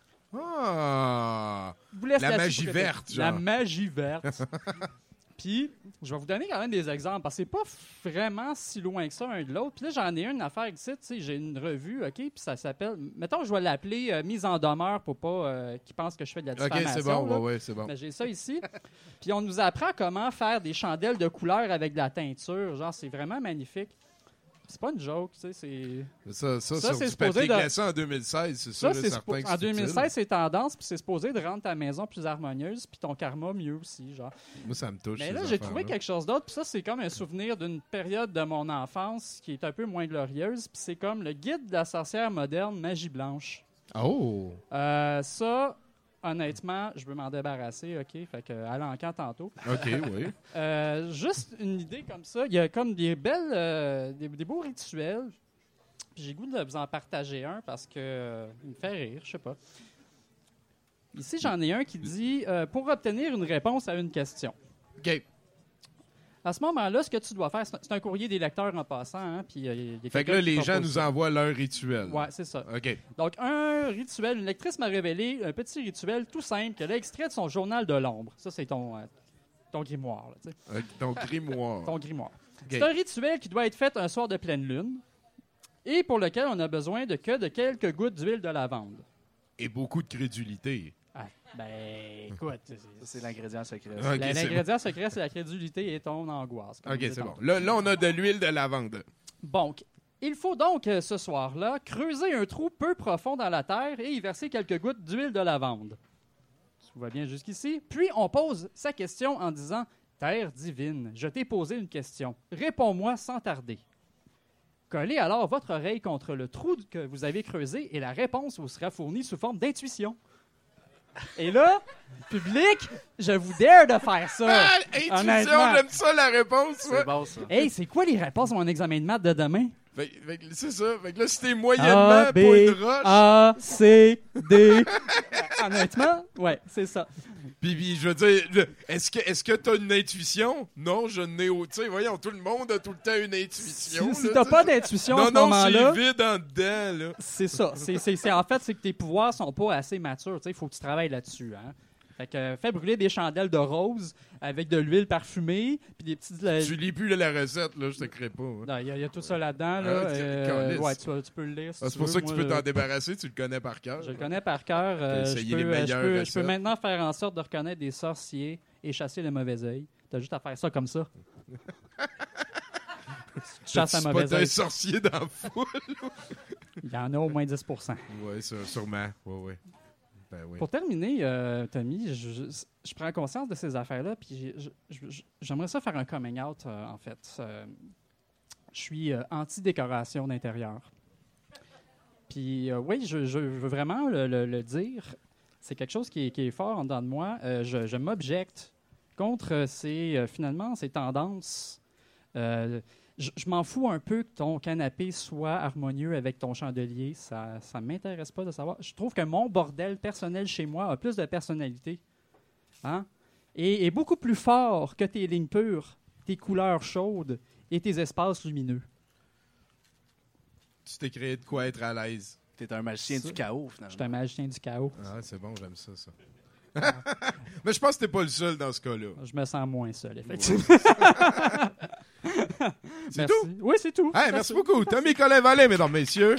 Ah! La magie verte, genre. La magie verte. Puis, je vais vous donner quand même des exemples, parce que c'est pas vraiment si loin que ça, un de l'autre. Puis là, j'en ai une affaire ici, tu sais, j'ai une revue, OK, puis ça s'appelle... Mettons, je vais l'appeler mise en demeure pour pas qu'ils pensent que je fais de la diffamation. OK, c'est bon, ouais, c'est bon. Mais j'ai ça ici. Puis on nous apprend comment faire des chandelles de couleur avec de la teinture. Genre, c'est vraiment magnifique. C'est pas une joke, tu sais, c'est... Ça sur du papier glacé en 2016, c'est sûr et certain que c'est en 2016, utile. c'est tendance, puis c'est supposé de rendre ta maison plus harmonieuse, puis ton karma mieux aussi, genre. Moi, ça me touche. Mais là, j'ai trouvé quelque chose d'autre, puis ça, c'est comme un souvenir d'une période de mon enfance qui est un peu moins glorieuse, puis c'est comme le guide de la sorcière moderne Magie Blanche. Oh! Ça... Honnêtement, je veux m'en débarrasser, OK? Fait que à l'encan tantôt. OK, oui. Juste une idée comme ça. Il y a comme des belles... des beaux rituels. Puis j'ai le goût de vous en partager un parce que il me fait rire, je sais pas. Ici, j'en ai un qui dit « Pour obtenir une réponse à une question. » OK. À ce moment-là, ce que tu dois faire, c'est un courrier des lecteurs en passant. Hein, puis, fait que là, les gens nous envoient leur rituel. Oui, c'est ça. OK. Donc, un rituel, une lectrice m'a révélé un petit rituel tout simple qu'elle a extrait de son journal de l'ombre. Ça, c'est ton grimoire. Là, ton grimoire. Ton grimoire. Okay. C'est un rituel qui doit être fait un soir de pleine lune et pour lequel on a besoin de quelques gouttes d'huile de lavande. Et beaucoup de crédulité. Ah, écoute... C'est l'ingrédient secret. Okay, l'ingrédient secret, c'est la crédulité et ton angoisse. OK, c'est bon. Là, on a de l'huile de lavande. Bon, il faut donc, ce soir-là, creuser un trou peu profond dans la terre et y verser quelques gouttes d'huile de lavande. Tout va bien jusqu'ici. Puis, on pose sa question en disant « Terre divine, je t'ai posé une question. Réponds-moi sans tarder. » Collez alors votre oreille contre le trou que vous avez creusé et la réponse vous sera fournie sous forme d'intuition. Et là, public, je vous dare de faire ça. Intuition, j'aime ça la réponse. C'est bon, ça. Hey, c'est quoi les réponses à mon examen de maths de demain? C'est ça. Fait que là, c'était moyennement pas une roche. A, C, D. Honnêtement, ouais, c'est ça. Puis, je veux dire, est-ce que t'as une intuition? Non, je n'ai... Tu sais, voyons, tout le monde a tout le temps une intuition. Si t'as pas d'intuition à ce moment-là... Non, c'est vide en dedans, là. C'est ça. En fait, c'est que tes pouvoirs sont pas assez matures. Il faut que tu travailles là-dessus, hein. Fait que fais brûler des chandelles de rose avec de l'huile parfumée puis des petites... Tu lis plus la recette, là, je te crée pas. Hein. Il y a tout ça là-dedans. Là. Ouais, tu peux le lire si c'est pour ça que tu peux t'en débarrasser, tu le connais par cœur. Je le connais par cœur. Je peux maintenant faire en sorte de reconnaître des sorciers et chasser le mauvais œil. T'as juste à faire ça comme ça. Tu chasses un mauvais œil. C'est pas un sorcier dans la foule. Il y en a au moins 10%. Oui, sûrement. Oui. Ben oui. Pour terminer, Tommy, je prends conscience de ces affaires-là, puis j'aimerais ça faire un coming out, en fait. Je suis anti-décoration d'intérieur. Puis oui, je veux vraiment le dire. C'est quelque chose qui est fort en dedans de moi. Je m'objecte contre ces tendances. Je m'en fous un peu que ton canapé soit harmonieux avec ton chandelier. Ça ne m'intéresse pas de savoir. Je trouve que mon bordel personnel chez moi a plus de personnalité. Hein? Et est beaucoup plus fort que tes lignes pures, tes couleurs chaudes et tes espaces lumineux. Tu t'es créé de quoi être à l'aise. T'es un magicien du chaos, finalement. Je suis un magicien du chaos. Ah, c'est bon, j'aime ça. Mais je pense que t'es pas le seul dans ce cas-là. Je me sens moins seul, effectivement. C'est tout? Oui, c'est tout. Hey, merci beaucoup. Tommy Collin-Vallée, mesdames, messieurs.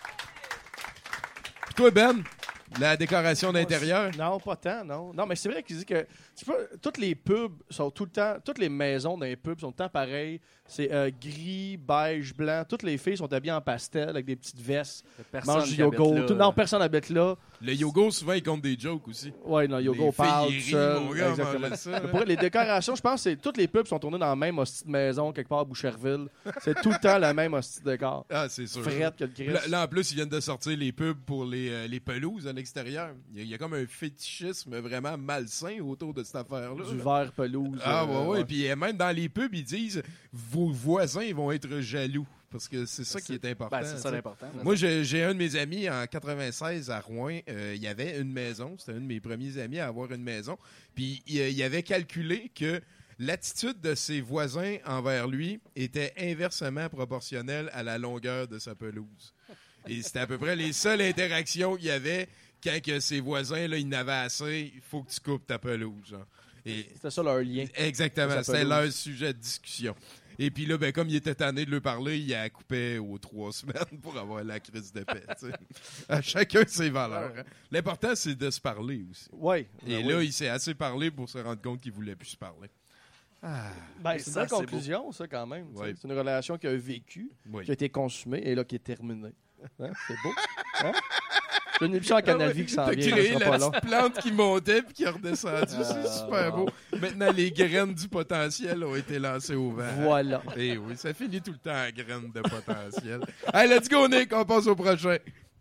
Puis toi, Ben, la décoration d'intérieur? Non, pas tant, non. Non, mais c'est vrai qu'il dit que toutes les pubs sont tout le temps... Toutes les maisons dans les pubs sont tout le temps pareilles. C'est gris, beige, blanc. Toutes les filles sont habillées en pastel avec des petites vestes. Personne du yogourt. Non, personne n'habite là. Le yogourt, souvent, il compte des jokes aussi. Oui, non, le yogourt parle tout seul. Exactement. Ça, pour les décorations, je pense que toutes les pubs sont tournées dans la même hostie de maison, quelque part à Boucherville. C'est tout le temps la même hostie de décor. Ah, c'est sûr. Frette que le Christ. Là, en plus, ils viennent de sortir les pubs pour les pelouses à l'extérieur. Il y a comme un fétichisme vraiment malsain autour de cette affaire-là. Du vert pelouse. Ah, ouais. Puis même dans les pubs, ils disent vos voisins vont être jaloux. Parce que c'est ça qui est important. Ben, c'est ça l'important. Moi, j'ai un de mes amis en 96 à Rouen. Il y avait une maison. C'était un de mes premiers amis à avoir une maison. Puis il avait calculé que l'attitude de ses voisins envers lui était inversement proportionnelle à la longueur de sa pelouse. Et c'était à peu près les seules interactions qu'il y avait quand que ses voisins, là, ils n'avaient assez. Il faut que tu coupes ta pelouse. Genre. C'était ça leur lien. Exactement. C'était leur sujet de discussion. Et puis là, comme il était tanné de lui parler, il a coupé aux 3 semaines pour avoir la crise de paix. À chacun ses valeurs. Hein. L'important, c'est de se parler aussi. Oui. Et là, il s'est assez parlé pour se rendre compte qu'il ne voulait plus se parler. C'est une belle conclusion, ça, quand même. Ouais. C'est une relation qui a vécu, qui a été consumée et là, qui est terminée. Hein? C'est beau. Hein? C'est une émission à Canal Vie qui s'en vient. T'as créé la petite plante qui montait puis qui est redescendue. C'est super beau. Maintenant, les graines du potentiel ont été lancées au vent. Voilà. Et oui, ça finit tout le temps à graines de potentiel. Allez, let's go, Nick. On passe au prochain.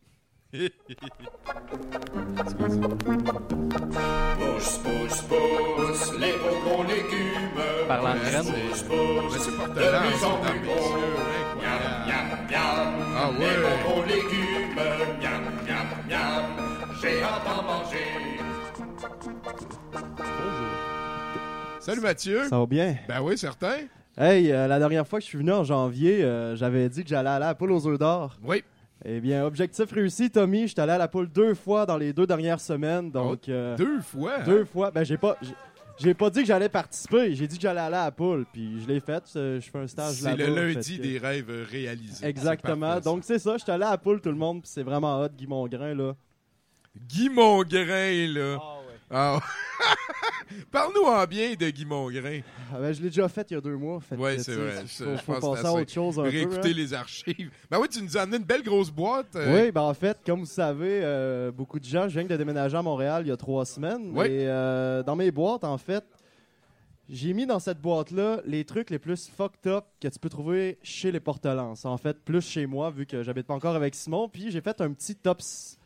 Pousse, pousse, pousse, les beaux légumes. Parlant de graines. C'est pas de plus en plus beau. Miam, miam, miam. Ah ouais. Les beaux légumes. Miam, miam, miam. J'ai hâte d'en manger. Salut Mathieu. Ça va bien? Ben oui, certain. Hey, la dernière fois que je suis venu en janvier, j'avais dit que j'allais aller à la poule aux œufs d'or. Oui. Eh bien, objectif réussi, Tommy. Je suis allé à la poule 2 fois dans les 2 dernières semaines. Donc, 2 fois? 2 fois. Ben, j'ai pas dit que j'allais participer. J'ai dit que j'allais aller à la poule. Puis je l'ai fait. Je fais un stage là-bas. C'est le lundi des rêves réalisés. Exactement. Donc, c'est ça. Je suis allé à la poule, tout le monde. Puis c'est vraiment hot, Guy Mongrain, là. Guy Mongrain, là. Ah ouais. Ah. Parle-nous en bien de Guy Mongrain. Ah ben, je l'ai déjà fait il y a 2 mois. Oui, c'est vrai. Faut passer à autre chose un peu. Réécouter les archives. Ben oui, tu nous as amené une belle grosse boîte. Oui, ben en fait, comme vous savez, beaucoup de gens, je viens de déménager à Montréal il y a 3 semaines. Oui. Et dans mes boîtes, en fait, j'ai mis dans cette boîte-là les trucs les plus fucked up que tu peux trouver chez les Portelances. En fait, plus chez moi, vu que j'habite pas encore avec Simon. Puis j'ai fait un petit top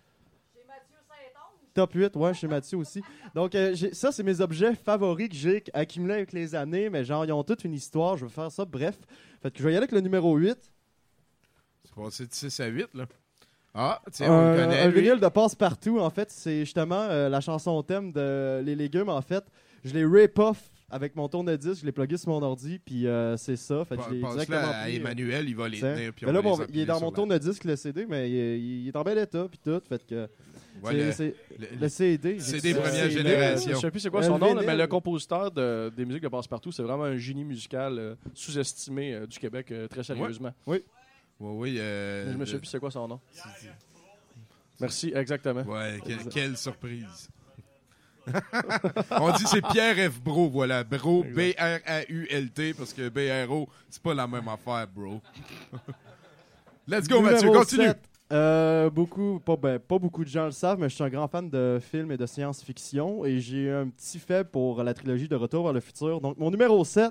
8, ouais, chez Mathieu aussi. Donc, ça, c'est mes objets favoris que j'ai accumulés avec les années, mais genre, ils ont toute une histoire. Je vais faire ça, bref. Fait que je vais y aller avec le numéro 8. C'est passé de 6 à 8, là. Ah, tiens, on le connaît, un lui. vinyle de Passe-Partout, en fait, c'est justement la chanson thème de Les Légumes, en fait. Je l'ai rip-off avec mon tourne-disque, je l'ai plugué sur mon ordi, puis c'est ça. Fait que je l'ai directement à pris, Emmanuel, il va les tenir, puis mais on là, va les il est appuyer dans sur mon tourne-disque, le CD, mais il est en bel état, puis tout. Fait que... Ouais, le CD. CD première génération. Je sais plus c'est quoi son nom, là, mais le compositeur des musiques de Passe-Partout, c'est vraiment un génie musical sous-estimé du Québec, très sérieusement. Oui. Oui. Je me souviens plus c'est quoi son nom. Merci, exactement. Ouais, quelle surprise. On dit c'est Pierre F. Bro, voilà. Bro, B-R-A-U-L-T, parce que B-R-O, c'est pas la même affaire, bro. Let's go, Mathieu, continue. 7. Pas beaucoup de gens le savent, mais je suis un grand fan de films et de science-fiction et j'ai un petit faible pour la trilogie de Retour vers le futur. Donc, mon numéro 7...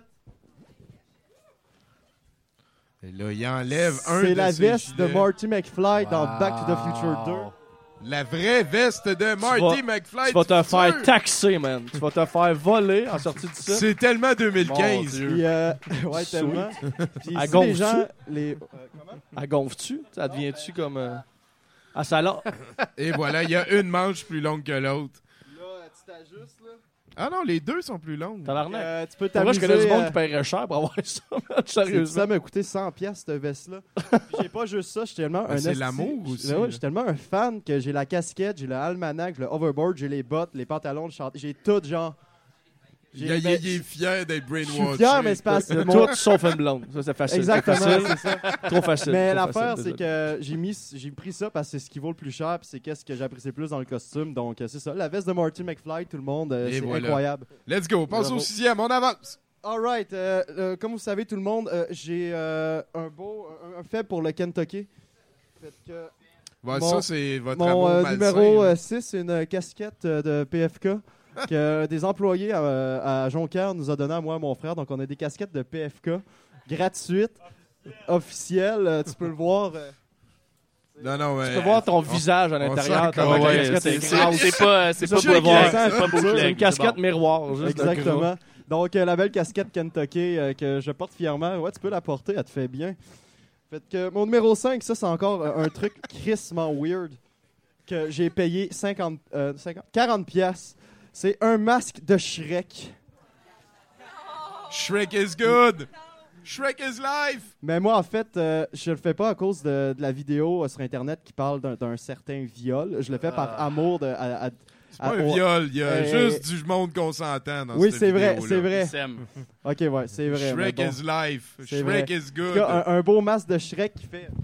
Et là, il enlève un de c'est la ses veste gilets. de Marty McFly dans Back to the Future 2. La vraie veste de Marty McFly. Tu vas te faire taxer, man. Tu vas te faire voler en sortie de ça. C'est tellement 2015. Puis, ouais, tellement. Puis, Elle si gonfle-tu? les gens... comment? Elle gonfle-tu? Ça devient-tu comme... à salade? Et voilà, il y a une manche plus longue que l'autre. Là, tu t'ajustes, là. Ah non, les deux sont plus longues. Tabarnak. Tu peux Moi, je connais du monde qui t'amuser... paierait cher pour avoir ça, man. Sérieusement. Ça m'a coûté 100$ cette veste-là. Puis j'ai pas juste ça, je suis tellement un c'est esti- l'amour aussi, Ouais, là. je suis tellement un fan que j'ai la casquette, j'ai le almanach, le overboard, j'ai les bottes, les pantalons, le chantier, j'ai tout genre. Il est fier d'être brainwashed. Je suis fier, mais c'est parce que Tout sauf une blonde. Ça, c'est facile. Exactement, C'est c'est ça. Trop facile. Mais trop l'affaire, facile, c'est que j'ai pris ça parce que c'est ce qui vaut le plus cher, puis c'est qu'est-ce que j'apprécie plus dans le costume. Donc, c'est ça. La veste de Marty McFly, tout le monde, Et c'est voilà. incroyable. Let's go, passe au 6e, on avance. Alright, comme vous savez, tout le monde, j'ai un faible pour le Kentucky. Fait que Ouais, mon- ça, c'est votre mon amour malsain. numéro là. 6, c'est une casquette de PFK que des employés à Jonquière nous a donné à moi et mon frère. Donc, on a des casquettes de PFK gratuites, officielles. Tu peux le voir. Non, mais... Tu peux voir ton visage à l'intérieur. sent comment Ouais, la casquette c'est est pas C'est pour ça, voir. c'est C'est pas pour c'est une casquette miroir. Juste Exactement. Donc, la belle casquette Kentucky que je porte fièrement. Ouais, tu peux la porter, elle te fait bien. Fait que mon numéro 5, ça, c'est encore un truc crissement weird que j'ai payé 40$. C'est un masque de Shrek. Shrek is good. Shrek is life. Mais moi, en fait, je le fais pas à cause de la vidéo sur Internet qui parle d'un certain viol. Je le fais par amour de... C'est pas un viol, il y a juste du monde consentant dans oui, cette c'est vrai, vidéo-là. c'est vrai. Ils s'aiment. Ok, ouais, c'est vrai. Shrek mais bon, is life. c'est Shrek vrai. is En good. tout cas, un beau masque de Shrek qui fait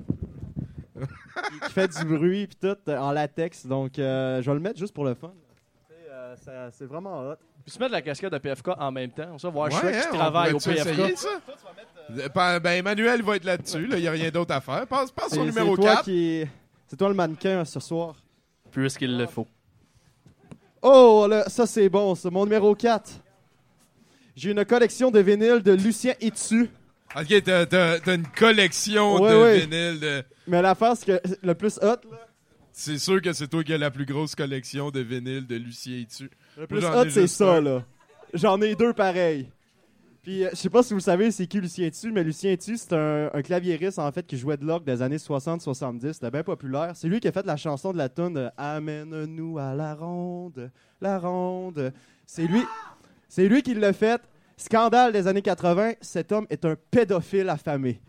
du bruit puis tout en latex. Donc, je vais le mettre juste pour le fun. C'est vraiment hot. Puis se mettre la casquette de PFK en même temps. Ça, voir Ouais, Shrek hein, qui on travaille au pourrait-tu PFK. essayer ça? Ben, Emmanuel va être là-dessus. Il n'y a rien d'autre à faire. Passe au C'est numéro toi 4. C'est toi le mannequin ce soir. Puisqu'il le faut. Oh, là, ça c'est bon, c'est mon numéro 4. J'ai une collection de vinyles de Lucien Etu. Ok, t'as une collection Ouais, de ouais. vinyles. Mais l'affaire, c'est que le plus hot, là, C'est sûr que c'est toi qui as la plus grosse collection de vinyles de Lucien Etu. le plus Moi, j'en hot, ai c'est juste ça, un. là. J'en ai 2 pareils. Puis, je sais pas si vous savez c'est qui Lucien Etu, mais Lucien Etu, c'est un claviériste, en fait, qui jouait de l'orgue des années 60-70. C'était bien populaire. C'est lui qui a fait la chanson de la tune Amène-nous à la ronde, la ronde. C'est lui qui l'a fait. Scandale des années 80, cet homme est un pédophile affamé.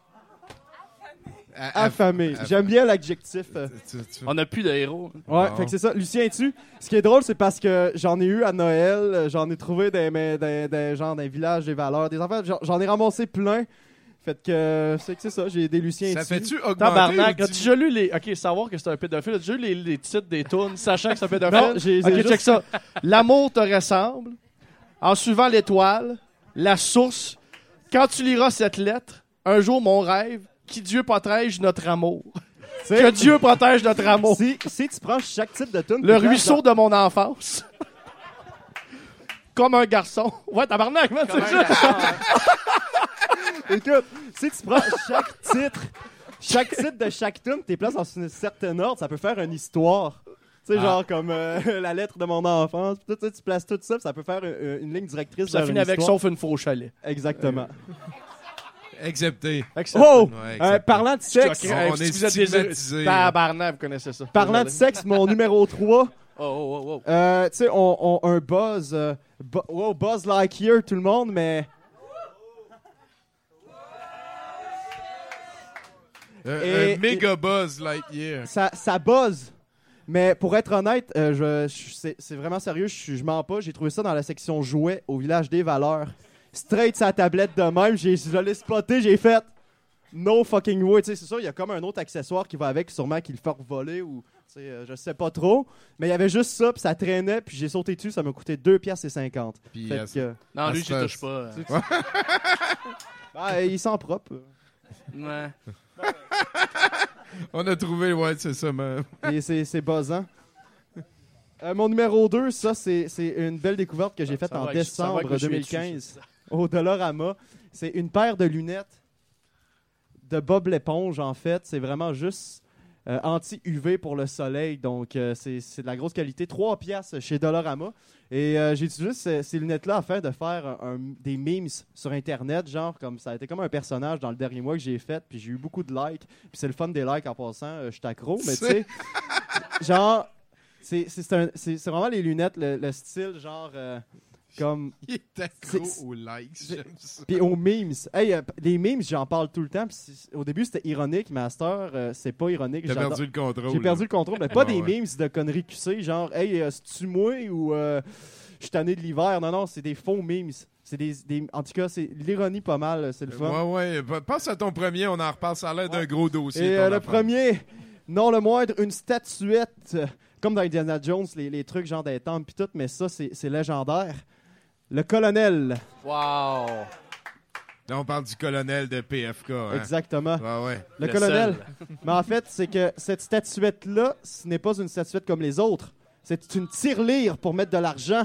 Affamé. J'aime bien l'adjectif. On n'a plus de héros. Ouais, fait que c'est ça. Lucien, es-tu? Ce qui est drôle, c'est parce que j'en ai eu à Noël, j'en ai trouvé dans les villages des valeurs, des enfants, j'en ai ramassé plein. Fait que c'est ça, j'ai des Luciens Ça dessus. fait-tu augmenter? Tabarnak, as-tu déjà lu les. Ok, savoir que c'est un pédophile, as-tu déjà lu les titres des tunes, sachant que c'est un pédophile? Non, j'ai ok, juste... check ça. L'amour te ressemble, en suivant l'étoile, la source. Quand tu liras cette lettre, un jour mon rêve, qui Dieu protège notre amour. Que Dieu protège notre amour. Si tu prends chaque type de tune... Le ruisseau de mon enfance. Comme un garçon. Ouais, tabarnak, man, c'est ça. Écoute, si tu prends chaque titre de chaque tune, t'es places dans une certaine ordre, ça peut faire une histoire. Tu sais, genre comme la lettre de mon enfance. Puis tu places tout ça, puis ça peut faire une ligne directrice. Ça finit avec sauf une faux chalet. Exactement. Accepté. Oh! Ouais, parlant de sexe... On est stigmatisé. Tabarnak, vous connaissez ça. Parlant de sexe, mon numéro 3... Oh. Tu sais, un buzz... Buzz Lightyear, tout le monde, mais... Un méga buzz Lightyear. Ça buzz. Mais pour être honnête, c'est vraiment sérieux, je mens pas. J'ai trouvé ça dans la section jouets au village des valeurs. Straight sa tablette de même, je l'ai spoté, j'ai fait no fucking way. C'est sûr, il y a comme un autre accessoire qui va avec, sûrement qu'il le fait voler ou je sais pas trop. Mais il y avait juste ça, puis ça traînait, puis j'ai sauté dessus, ça m'a coûté 2,50$. Puis, non, lui, j'y touche pas. Il sent propre. Ouais. On a trouvé, ouais, c'est ça, man. Et c'est buzzant. Mon numéro 2, ça, c'est une belle découverte que j'ai faite en décembre 2015 au Dollarama. C'est une paire de lunettes de Bob l'éponge, en fait. C'est vraiment juste anti-UV pour le soleil. Donc, c'est de la grosse qualité. 3$ chez Dollarama. Et j'ai utilisé ces lunettes-là afin de faire des memes sur Internet. Genre, comme ça a été comme un personnage dans le dernier mois que j'ai fait. Puis j'ai eu beaucoup de likes. Puis c'est le fun des likes en passant. Je suis accro. Mais tu sais, genre... C'est vraiment les lunettes, le style, genre, comme... Il est accro aux likes, j'aime ça. Puis aux memes. Hey, les memes, j'en parle tout le temps. Au début, c'était ironique, mais à cette heure, c'est pas ironique. T'as perdu le contrôle. J'ai perdu le contrôle, mais pas des memes de conneries QC, genre, hey, c'est-tu moi ou je suis tanné de l'hiver? Non, c'est des faux memes. En tout cas, c'est l'ironie pas mal, c'est le fun. Ouais. Pense à ton premier, on en reparle, ça a l'air d'un gros dossier. Et le premier, non le moindre, une statuette... Comme dans Indiana Jones, les trucs genre des temples pis tout, mais ça, c'est légendaire. Le colonel. Wow! Là, on parle du colonel de PFK. Hein? Exactement. Ouais. Le colonel. Mais en fait, c'est que cette statuette-là, ce n'est pas une statuette comme les autres. C'est une tirelire pour mettre de l'argent.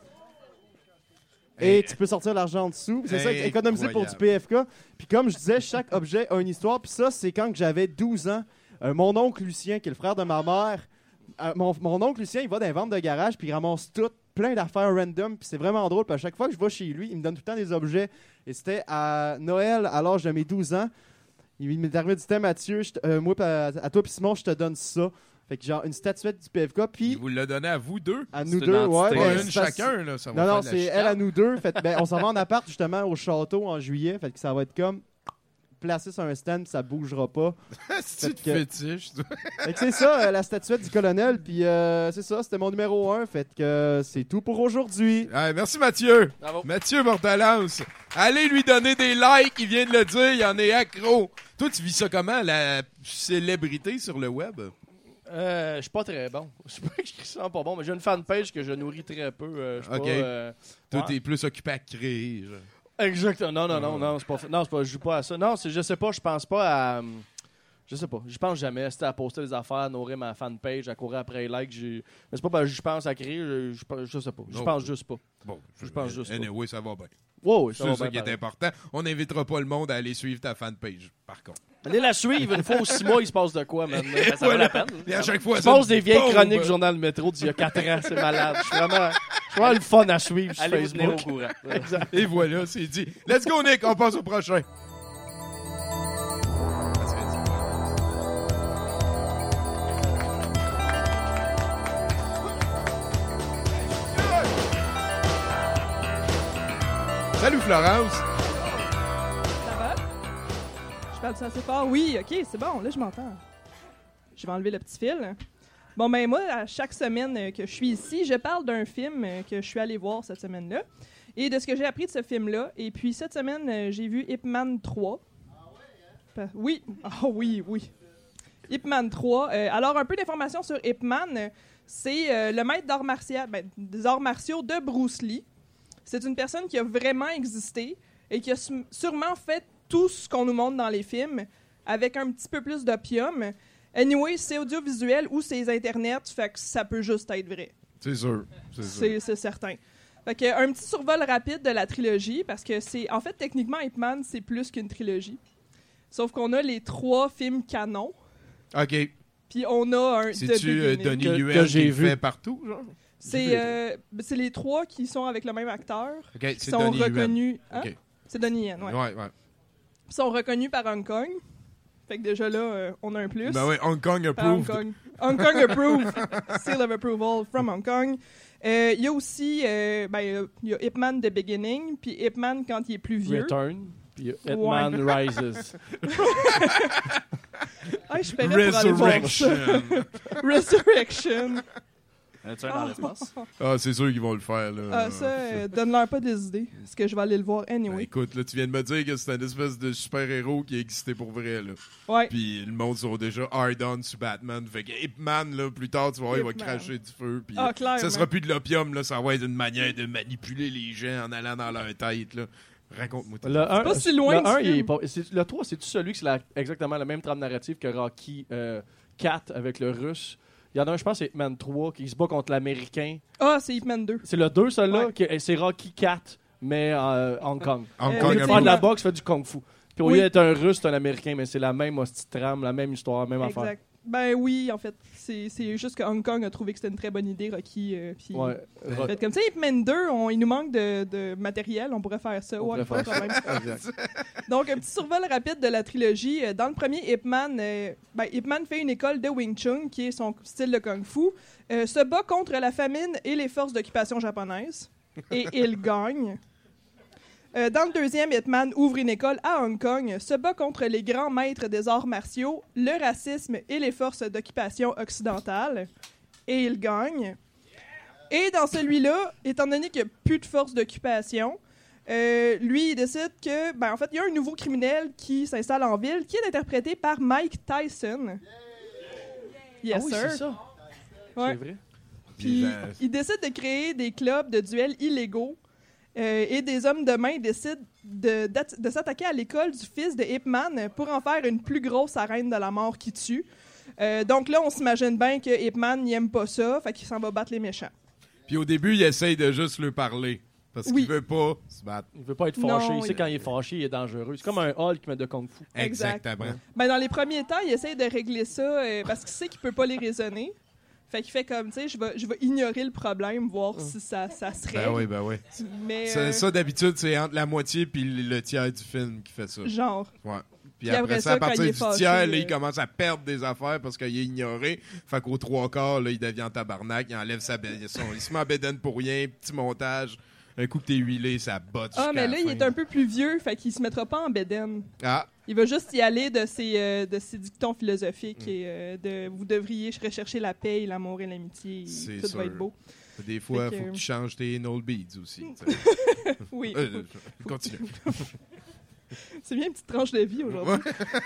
Et tu peux sortir l'argent en dessous. C'est ça, économiser pour du PFK. Puis comme je disais, chaque objet a une histoire. Puis ça, c'est quand j'avais 12 ans. Mon oncle Lucien, qui est le frère de ma mère... Mon oncle Lucien, il va dans les ventes de garage puis il ramasse plein d'affaires random puis c'est vraiment drôle. Puis à chaque fois que je vais chez lui, il me donne tout le temps des objets. Et c'était à Noël, à l'âge de mes 12 ans. Il m'est arrivé du temps, Mathieu, moi à toi puis Simon, je te donne ça. Fait que genre une statuette du PFK. Puis il vous l'a donné à vous deux? À nous deux, ouais. Pas une chacun, là. Ça va non, c'est elle à nous deux. Fait on s'en va en appart justement au château en juillet. Fait que ça va être comme... placé sur un stand puis ça bougera pas. C'est une fétiche. C'est ça, la statuette du colonel. Puis c'est ça, c'était mon numéro 1. Fait que c'est tout pour aujourd'hui. Merci Mathieu. Bravo. Mathieu Mortalance. Allez lui donner des likes, il vient de le dire, il en est accro. Toi, tu vis ça comment, la célébrité sur le web? Je suis pas très bon. Je sais pas que je suis pas bon, mais j'ai une fanpage que je nourris très peu. Toi, t'es plus occupé à créer. Genre. Exactement. Non, c'est pas. Non, c'est pas. Je joue pas à ça. Non, je sais pas. Je pense pas à. Je sais pas. Je pense jamais. C'était à poster des affaires, à nourrir ma fanpage, à courir après les likes. Mais c'est pas parce que je pense à créer. Je sais pas. Je pense juste pas. Bon, je pense juste pas. Anyway, ça va bien. Ouais, c'est ça qui est important. On n'invitera pas le monde à aller suivre ta fanpage, par contre. Allez la suivre une fois aux 6 mois, il se passe de quoi, man? Ça vaut la peine. Et à chaque fois, il se passe des vieilles chroniques du Journal Métro d'il y a 4 ans. C'est malade. Je suis vraiment le fun à suivre sur Facebook. Au courant. Et voilà, c'est dit. Let's go, Nick. On passe au prochain. Salut Florence! Ça va? Je parle ça assez fort? Oui, OK, c'est bon, là je m'entends. Je vais enlever le petit fil. Bon, ben moi, à chaque semaine que je suis ici, je parle d'un film que je suis allé voir cette semaine-là et de ce que j'ai appris de ce film-là. Et puis cette semaine, j'ai vu Ip Man 3. Oui, oui. Ip Man 3. Alors, un peu d'informations sur Ip Man. C'est le maître des arts martiaux de Bruce Lee. C'est une personne qui a vraiment existé et qui a sûrement fait tout ce qu'on nous montre dans les films avec un petit peu plus d'opium. Anyway, c'est audiovisuel ou c'est Internet, fait que ça peut juste être vrai. C'est sûr. C'est certain. Fait que, un petit survol rapide de la trilogie, parce que c'est... En fait, techniquement, Ip Man, c'est plus qu'une trilogie. Sauf qu'on a les 3 films canons. OK. Puis on a un... C'est-tu Denis Huel qui le fait partout, genre? C'est les 3 qui sont avec le même acteur. OK, qui c'est sont Donnie reconnus. Yen. Okay. C'est Donnie Yen, ouais. Ouais. Ils sont reconnus par Hong Kong. Fait que déjà là, on a un plus. Ben oui, Hong Kong approved. Hong Kong approved. Seal of approval from Hong Kong. Il y a aussi il y a Ip Man The Beginning, puis Ip Man quand il est plus vieux. Return, puis Ip Man Rises. Je paierais pour aller voir ça. Resurrection. Dans l'espace. C'est sûr qu'ils vont le faire. Là. Donne-leur pas des idées. Parce que je vais aller le voir anyway. Ben, écoute, là, tu viens de me dire que c'est une espèce de super-héros qui existait pour vrai. Là. Ouais. Puis le monde sont déjà hard on sur Batman. Fait que Ip Man, là, plus tard, tu vas voir, il va cracher du feu. Puis ça sera plus de l'opium. Là, ça va être une manière de manipuler les gens en allant dans leur tête. Là. Raconte-moi tout. C'est pas si loin le 3, c'est-tu celui qui c'est exactement la même trame narrative que Rocky 4 avec le russe? Il y en a un, je pense, c'est Ip Man 3 qui se bat contre l'Américain. Ah, c'est Ip Man 2. C'est le 2, celui-là. Ouais. C'est Rocky 4, mais Hong Kong. Hong Kong, il fait de la boxe, fait du kung-fu. Puis au lieu d'être un russe, c'est un Américain, mais c'est la même hostie trame, la même histoire, même affaire. Ben oui, en fait. C'est juste que Hong Kong a trouvé que c'était une très bonne idée, Rocky. Puis fait comme ça, Ip Man 2, il nous manque de matériel. On pourrait faire ça. Pas de problème. Donc, un petit survol rapide de la trilogie. Dans le premier, Ip Man fait une école de Wing Chun, qui est son style de Kung Fu, se bat contre la famine et les forces d'occupation japonaises. Et il gagne. Dans le deuxième, Ip Man ouvre une école à Hong Kong, se bat contre les grands maîtres des arts martiaux, le racisme et les forces d'occupation occidentales. Et il gagne. Et dans celui-là, étant donné qu'il n'y a plus de forces d'occupation, lui, il décide que, en fait, il y a un nouveau criminel qui s'installe en ville, qui est interprété par Mike Tyson. Yes, oui, sir. C'est ça. Ouais. C'est vrai. Puis, il décide de créer des clubs de duels illégaux. Et des hommes de main décident de s'attaquer à l'école du fils de Ip Man pour en faire une plus grosse arène de la mort qui tue. Donc là, on s'imagine bien que Ip Man n'aime pas ça, fait qu'il s'en va battre les méchants. Puis au début, il essaye de juste leur parler. Parce qu'il veut pas se battre. Il veut pas être fâché. Il sait quand il est fâché, il est dangereux. C'est comme un Hulk mais de Kung Fu. Exactement. Dans les premiers temps, il essaye de régler ça parce qu'il sait qu'il peut pas les raisonner. Fait qu'il fait comme, tu sais, je vais ignorer le problème, voir si ça se règle. Ben oui. Mais, ça, d'habitude, c'est entre la moitié puis le tiers du film qui fait ça. Genre. Ouais. Puis après ça, à partir du tiers, là, il commence à perdre des affaires parce qu'il est ignoré. Fait qu'au 3/4, là, il devient tabarnak, il enlève il se met en bédaine pour rien, petit montage. Un coup que t'es huilé, ça botte. Mais là, il est un peu plus vieux, fait qu'il se mettra pas en bédaine. Ah. Il va juste y aller de ses dictons philosophiques et de vous devriez rechercher la paix, et l'amour et l'amitié. Tout va être beau. Des fois, il faut que tu changes tes Noel Beads aussi. Oui. Continue. C'est bien une petite tranche de vie aujourd'hui.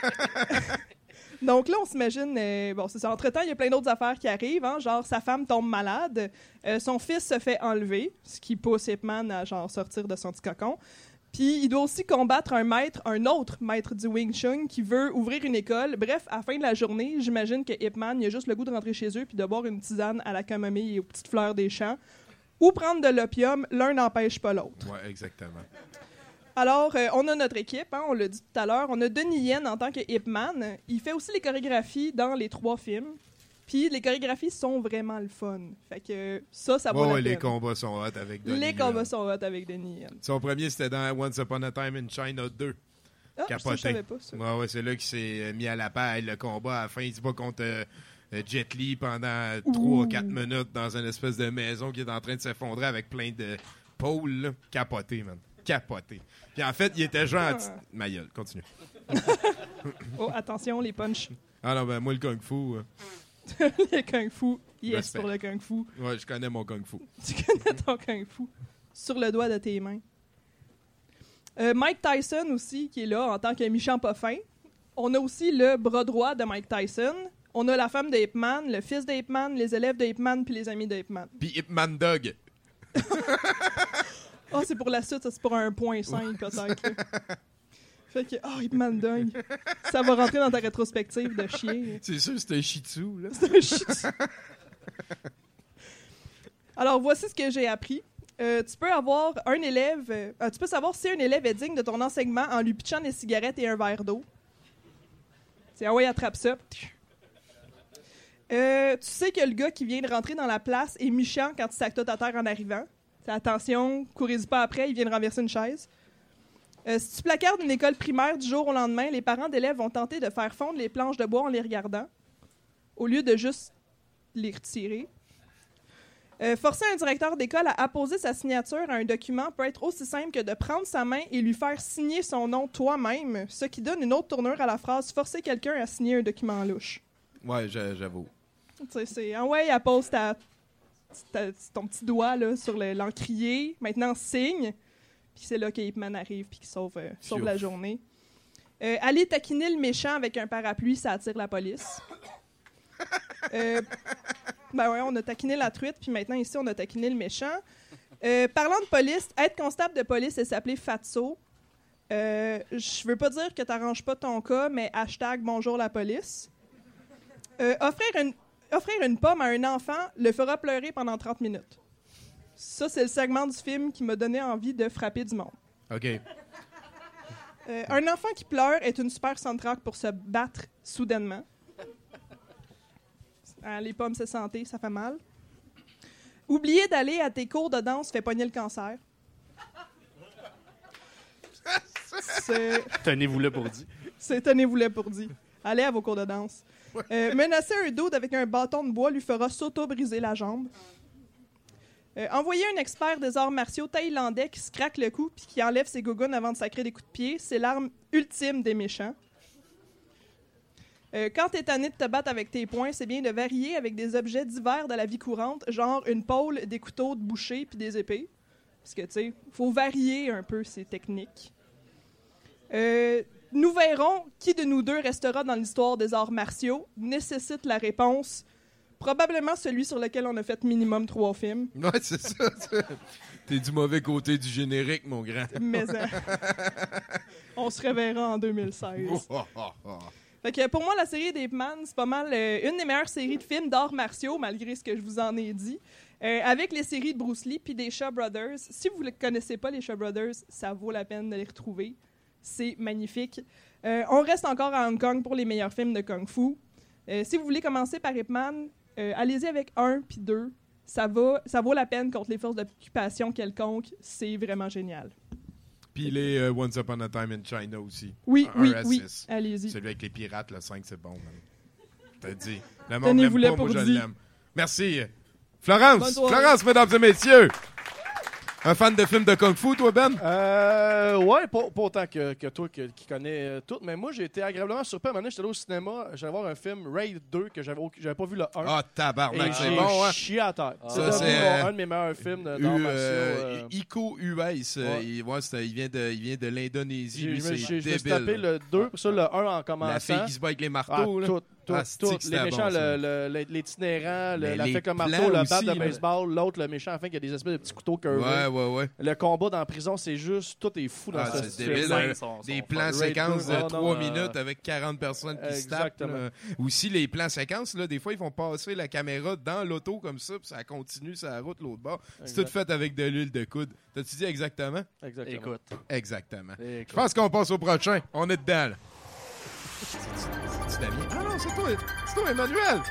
Donc là, on s'imagine... c'est ça. Entre-temps, il y a plein d'autres affaires qui arrivent. Hein, genre, sa femme tombe malade. Son fils se fait enlever, ce qui pousse Ip Man à sortir de son petit cocon. Puis il doit aussi combattre un autre maître du Wing Chun qui veut ouvrir une école. Bref, à la fin de la journée, j'imagine que Ip Man, il a juste le goût de rentrer chez eux puis de boire une tisane à la camomille et aux petites fleurs des champs. Ou prendre de l'opium, l'un n'empêche pas l'autre. Ouais, exactement. Alors, on a notre équipe, hein, on l'a dit tout à l'heure. On a Donnie Yen en tant que Ip Man. Il fait aussi les chorégraphies dans les 3 films. Puis les chorégraphies sont vraiment le fun. Fait que ça vaut la peine. Les combats sont hot avec Donnie Yen. Les combats sont hot avec Donnie Yen. Son premier, c'était dans Once Upon a Time in China 2. Ah, je savais pas ça. Ouais, c'est là qu'il s'est mis à la paille. Le combat, à la fin, il se bat contre Jet Li pendant 3-4 minutes dans une espèce de maison qui est en train de s'effondrer avec plein de pôles. Capoté, man. capoté. Puis en fait, il était gentil. Ma gueule, continue. Oh, attention, les punchs. Ah non, ben moi, le Kung Fu... Le Kung Fu. Yes, Respect. pour le Kung Fu. Ouais, je connais mon Kung Fu. Tu connais ton Kung Fu. Sur le doigt de tes mains. Mike Tyson aussi, qui est là en tant que méchant pas fin. On a aussi le bras droit de Mike Tyson. On a la femme d'Ape Man, le fils d'Ape Man, les élèves d'Ape Man, puis les amis d'Ape Man. Puis Ip Man Dog. Ah, c'est pour la suite, ça, c'est pour un 1.5 peut-être. Là. Fait que, Ip Man Dog. Ça va rentrer dans ta rétrospective de chien. C'est sûr, c'est un Shih Tzu, là. C'est un Shih Tzu. Alors, voici ce que j'ai appris. Tu peux avoir un élève... tu peux savoir si un élève est digne de ton enseignement en lui pitchant des cigarettes et un verre d'eau. C'est « Ah ouais, attrape ça. » Tu sais que le gars qui vient de rentrer dans la place est méchant quand tu s'actotes à terre en arrivant. C'est attention, courez-y pas après, il vient de renverser une chaise. Si tu placardes une école primaire du jour au lendemain, les parents d'élèves vont tenter de faire fondre les planches de bois en les regardant, au lieu de juste les retirer. Forcer un directeur d'école à apposer sa signature à un document peut être aussi simple que de prendre sa main et lui faire signer son nom toi-même, ce qui donne une autre tournure à la phrase « forcer quelqu'un à signer un document louche ». Ouais, j'avoue. Tu sais, c'est « Ah ouais, appose ton petit doigt là, sur l'encrier, maintenant signe ». Puis c'est là qu'Ape Man arrive puis qu'il sauve la journée. Aller taquiner le méchant avec un parapluie, ça attire la police. Ben ouais, on a taquiné la truite, puis maintenant ici, on a taquiné le méchant. Parlant de police, être constable de police et s'appeler Fatso. Je veux pas dire que t'arranges pas ton cas, mais hashtag bonjour la police. Offrir une pomme à un enfant le fera pleurer pendant 30 minutes. Ça, c'est le segment du film qui m'a donné envie de frapper du monde. OK. Un enfant qui pleure est une super soundtrack pour se battre soudainement. Les pommes, c'est santé, ça fait mal. Oublier d'aller à tes cours de danse fait pogner le cancer. Tenez-vous-le pour dit. C'est tenez-vous-le pour dit. Allez à vos cours de danse. Menacer un dude avec un bâton de bois lui fera s'auto-briser la jambe. Envoyer un expert des arts martiaux thaïlandais qui se craque le cou puis qui enlève ses gougounes avant de sacrer des coups de pied, c'est l'arme ultime des méchants. Quand t'es tanné de te battre avec tes poings, c'est bien de varier avec des objets divers de la vie courante, genre une pôle, des couteaux de boucher puis des épées. Parce que, tu sais, faut varier un peu ces techniques. Nous verrons qui de nous deux restera dans l'histoire des arts martiaux. Nécessite la réponse. Probablement celui sur lequel on a fait minimum 3 films. Ouais, c'est ça. T'es du mauvais côté du générique, mon grand. Mais on se reverra en 2016. Fait que pour moi, la série d'Ape Man, c'est pas mal une des meilleures séries de films d'arts martiaux, malgré ce que je vous en ai dit. Avec les séries de Bruce Lee puis des Shaw Brothers. Si vous ne connaissez pas les Shaw Brothers, ça vaut la peine de les retrouver. C'est magnifique. On reste encore à Hong Kong pour les meilleurs films de Kung Fu. Si vous voulez commencer par Ape Man, allez-y avec 1 puis 2. Ça vaut la peine contre les forces d'occupation quelconques. C'est vraiment génial. Puis les Once Upon a Time in China aussi. Oui, oui, 1 à oui. 6. Allez-y. Celui avec les pirates, le 5, c'est bon. Man. Je te dis. Le monde Tenez-vous l'aime là pas, moi pour je dit. l'aime. Merci. Florence, mesdames et messieurs. Un fan de films de Kung Fu, toi, Ben? Ouais, pas autant que toi qui connais tout, mais moi j'ai été agréablement surpris. À un moment donné, j'étais allé au cinéma, j'allais voir un film, Raid 2, que j'avais pas vu le 1. Ah, tabarnak, c'est j'ai bon, hein? chié à terre. Ça, c'est c'est un de mes meilleurs films d'arts martiaux. Iko Uwais, il vient de l'Indonésie. Lui, c'est je me suis débile. tapé le 2, ça le 1 en commençant. La fille qui se bat avec les marteaux, là. Tout. Les méchants, l'itinérant, la fait comme marteau, le bat de baseball, l'autre, le méchant, enfin, il y a des espèces de petits couteaux curvés. Ouais. Le combat dans la prison, c'est juste, tout est fou dans ce c'est débile. Des plans séquences de 3 minutes avec 40 personnes qui se tapent. Aussi, les plans séquences, là, des fois, ils font passer la caméra dans l'auto comme ça, puis ça continue sur la route l'autre bord. C'est tout fait avec de l'huile de coude. T'as-tu dit exactement? Exactement. Écoute. Exactement. Je pense qu'on passe au prochain. On est dedans, là. C'est Damien. Ah non, c'est toi, Emmanuel.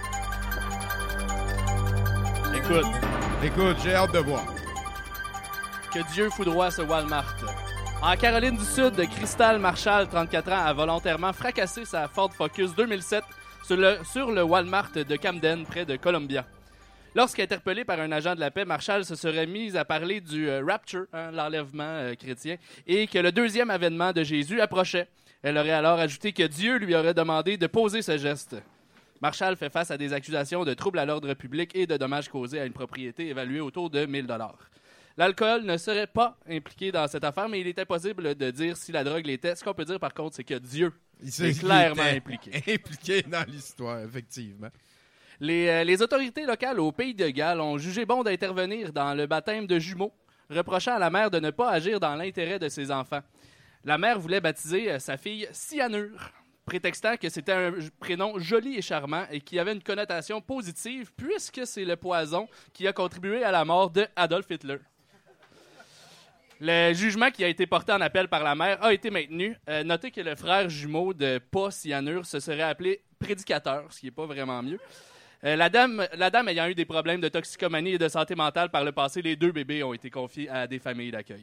Écoute, j'ai hâte de voir. Que Dieu foudroie ce Walmart. En Caroline du Sud, Crystal Marshall, 34 ans, a volontairement fracassé sa Ford Focus 2007 sur le Walmart de Camden, près de Columbia. Lorsqu'interpellé par un agent de la paix, Marshall se serait mis à parler du rapture, l'enlèvement chrétien, et que le deuxième avènement de Jésus approchait. Elle aurait alors ajouté que Dieu lui aurait demandé de poser ce geste. Marshall fait face à des accusations de troubles à l'ordre public et de dommages causés à une propriété évaluée autour de 1 000 $. L'alcool ne serait pas impliqué dans cette affaire, mais il est impossible de dire si la drogue l'était. Ce qu'on peut dire, par contre, c'est que Dieu est clairement impliqué. Impliqué dans l'histoire, effectivement. Les autorités locales au Pays de Galles ont jugé bon d'intervenir dans le baptême de jumeaux, reprochant à la mère de ne pas agir dans l'intérêt de ses enfants. La mère voulait baptiser sa fille Cyanure, prétextant que c'était un prénom joli et charmant et qui avait une connotation positive, puisque c'est le poison qui a contribué à la mort de Adolf Hitler. Le jugement qui a été porté en appel par la mère a été maintenu. Notez que le frère jumeau de pas Cyanure se serait appelé prédicateur, ce qui n'est pas vraiment mieux. La dame ayant eu des problèmes de toxicomanie et de santé mentale par le passé, les 2 bébés ont été confiés à des familles d'accueil.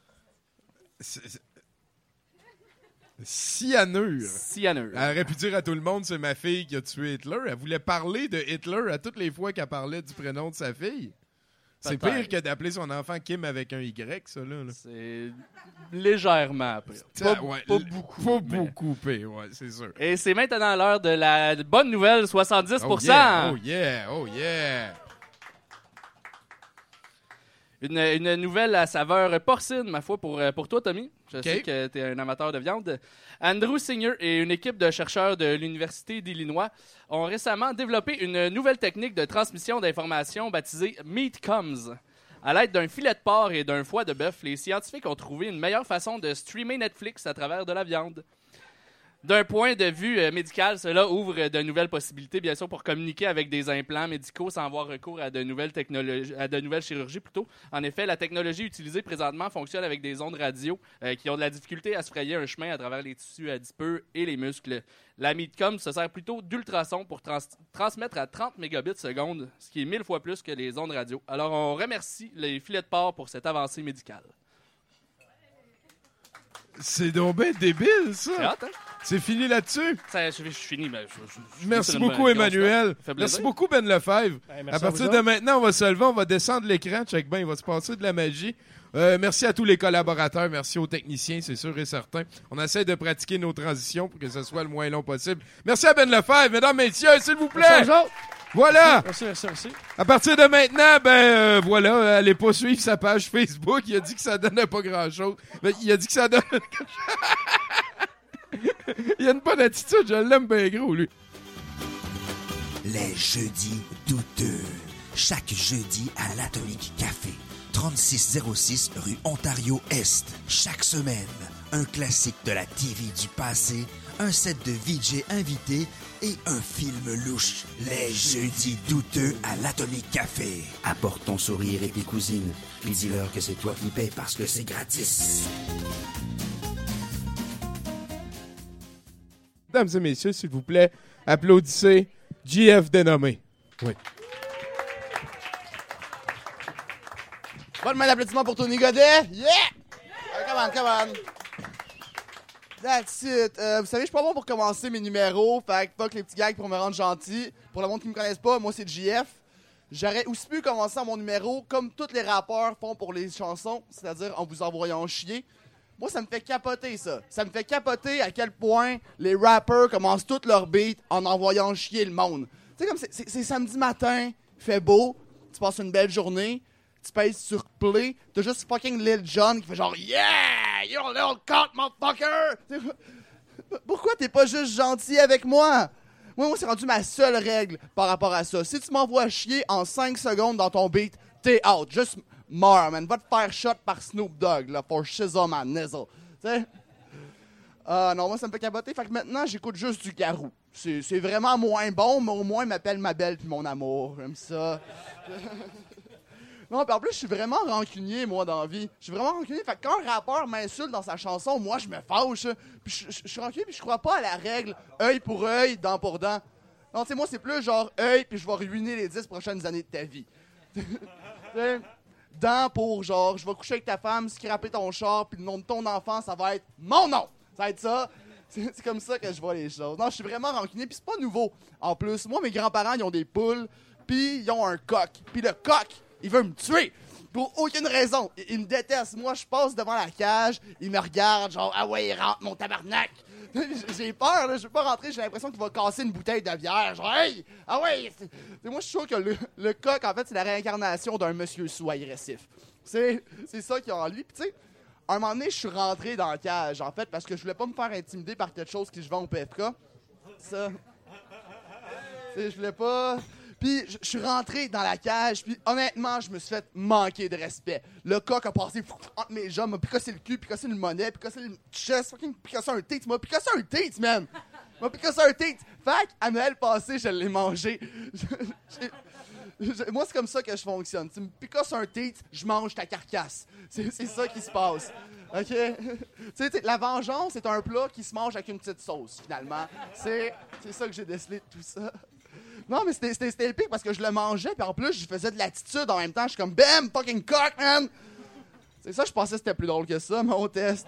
Cyanure. Cyanure. Elle aurait pu dire à tout le monde, c'est ma fille qui a tué Hitler. Elle voulait parler de Hitler à toutes les fois qu'elle parlait du prénom de sa fille. C'est pire que d'appeler son enfant Kim avec un Y, ça, là. C'est légèrement pire. Pas beaucoup. Pas beaucoup pire, ouais, c'est sûr. Et c'est maintenant l'heure de la bonne nouvelle, 70%. Oh yeah, oh yeah. Une nouvelle à saveur porcine, ma foi, pour toi, Tommy. Je sais que tu es un amateur de viande. Andrew Singer et une équipe de chercheurs de l'Université d'Illinois ont récemment développé une nouvelle technique de transmission d'informations baptisée Meatcoms. À l'aide d'un filet de porc et d'un foie de bœuf, les scientifiques ont trouvé une meilleure façon de streamer Netflix à travers de la viande. D'un point de vue médical, cela ouvre de nouvelles possibilités, bien sûr, pour communiquer avec des implants médicaux sans avoir recours à de nouvelles technologies, à de nouvelles chirurgies plutôt. En effet, la technologie utilisée présentement fonctionne avec des ondes radio qui ont de la difficulté à se frayer un chemin à travers les tissus adipeux et les muscles. La Meatcom se sert plutôt d'ultrasons pour transmettre à 30 mégabits seconde, ce qui est 1000 fois plus que les ondes radio. Alors, on remercie les filets de porc pour cette avancée médicale. C'est donc bien débile, ça. C'est hot, hein? C'est fini là-dessus? Je finis. Merci beaucoup, Emmanuel. Merci beaucoup, Ben Lefebvre. À partir de maintenant, on va se lever, on va descendre l'écran. Check bien, il va se passer de la magie. Merci à tous les collaborateurs. Merci aux techniciens, c'est sûr et certain. On essaie de pratiquer nos transitions pour que ce soit le moins long possible. Merci à Ben Lefebvre. Mesdames, messieurs, s'il vous plaît. Voilà. Merci. À partir de maintenant, voilà, allez pas suivre sa page Facebook. Il a dit que ça donnait pas grand-chose. Mais il a dit que ça donne... Il a une bonne attitude, je l'aime bien gros, lui. Les jeudis douteux. Chaque jeudi à l'Atomique Café. 3606 rue Ontario-Est. Chaque semaine, un classique de la TV du passé, un set de VJ invités et un film louche. Les jeudis douteux à l'Atomique Café. Apporte ton sourire et tes cousines, puis dis-leur que c'est toi qui payes parce que c'est gratis. Mesdames et messieurs, s'il vous plaît, applaudissez JF Dénommé. Oui. Bonne main d'applaudissement pour Tony Godet. Yeah! Come on. That's it. Vous savez, je suis pas bon pour commencer mes numéros. Fait que fuck les petits gags pour me rendre gentil. Pour le monde qui me connaisse pas, moi c'est JF. J'aurais aussi pu commencer mon numéro comme tous les rappeurs font pour les chansons, c'est-à-dire en vous envoyant chier. Moi, ça me fait capoter, ça. Ça me fait capoter à quel point les rappers commencent tous leurs beats en envoyant chier le monde. Tu sais, comme c'est samedi matin, il fait beau, tu passes une belle journée, tu pèses sur play, t'as juste fucking Lil Jon qui fait genre « Yeah! You're a little cunt, motherfucker! » Pourquoi t'es pas juste gentil avec moi? Moi, c'est rendu ma seule règle par rapport à ça. Si tu m'envoies chier en 5 secondes dans ton beat, t'es out. Juste meurs, man. Va te faire shot par Snoop Dogg, là, for shizzle my nizzle. Tu sais? Non, moi, ça me fait capoter. Fait que maintenant, j'écoute juste du Garou. C'est vraiment moins bon, mais au moins, il m'appelle ma belle puis mon amour. J'aime ça. Non, puis en plus, je suis vraiment rancunier, moi, dans la vie. Je suis vraiment rancunier. Fait que quand un rappeur m'insulte dans sa chanson, moi, je me fâche. Puis je suis rancunier, puis je crois pas à la règle œil pour œil, dent pour dent. Non, tu sais, moi, c'est plus genre œil, puis je vais ruiner les 10 prochaines années de ta vie. Dent pour genre, je vais coucher avec ta femme, scraper ton char, puis le nom de ton enfant, ça va être mon nom. Ça va être ça. C'est comme ça que je vois les choses. Non, je suis vraiment rancunier, puis c'est pas nouveau. En plus, moi, mes grands-parents, ils ont des poules. puis ils ont un coq. Puis le coq, il veut me tuer. Pour aucune raison. Il me déteste. Moi, je passe devant la cage, il me regarde, genre, ah ouais, il rentre, mon tabarnak. J'ai peur, là, je veux pas rentrer, j'ai l'impression qu'il va casser une bouteille de bière. Genre, hey, ah ouais. Moi, je suis sûr que le coq, en fait, c'est la réincarnation d'un monsieur sous agressif. C'est ça qu'il y a en lui. Puis, tu sais, un moment donné, je suis rentré dans la cage, en fait, parce que je voulais pas me faire intimider par quelque chose que je vends au PFK. Ça. Je voulais pas. Puis je suis rentré dans la cage, puis honnêtement, je me suis fait manquer de respect. Le coq a passé entre mes jambes, m'a picassé le cul, picassé le monnaie, picassé le chest, fucking picassé un tête. M'a picassé un tête, man! M'a picassé un tête. Fait qu'à Noël passé, je l'ai mangé. Moi, c'est comme ça que je fonctionne. Tu me picasses un tête, je mange ta carcasse. C'est ça qui se passe. OK? Tu sais, la vengeance, c'est un plat qui se mange avec une petite sauce, finalement. C'est ça que j'ai décelé de tout ça. Non, mais c'était épique parce que je le mangeais, puis en plus, je faisais de l'attitude en même temps. Je suis comme, bam, fucking cock, man! C'est ça, je pensais que c'était plus drôle que ça, mais on teste.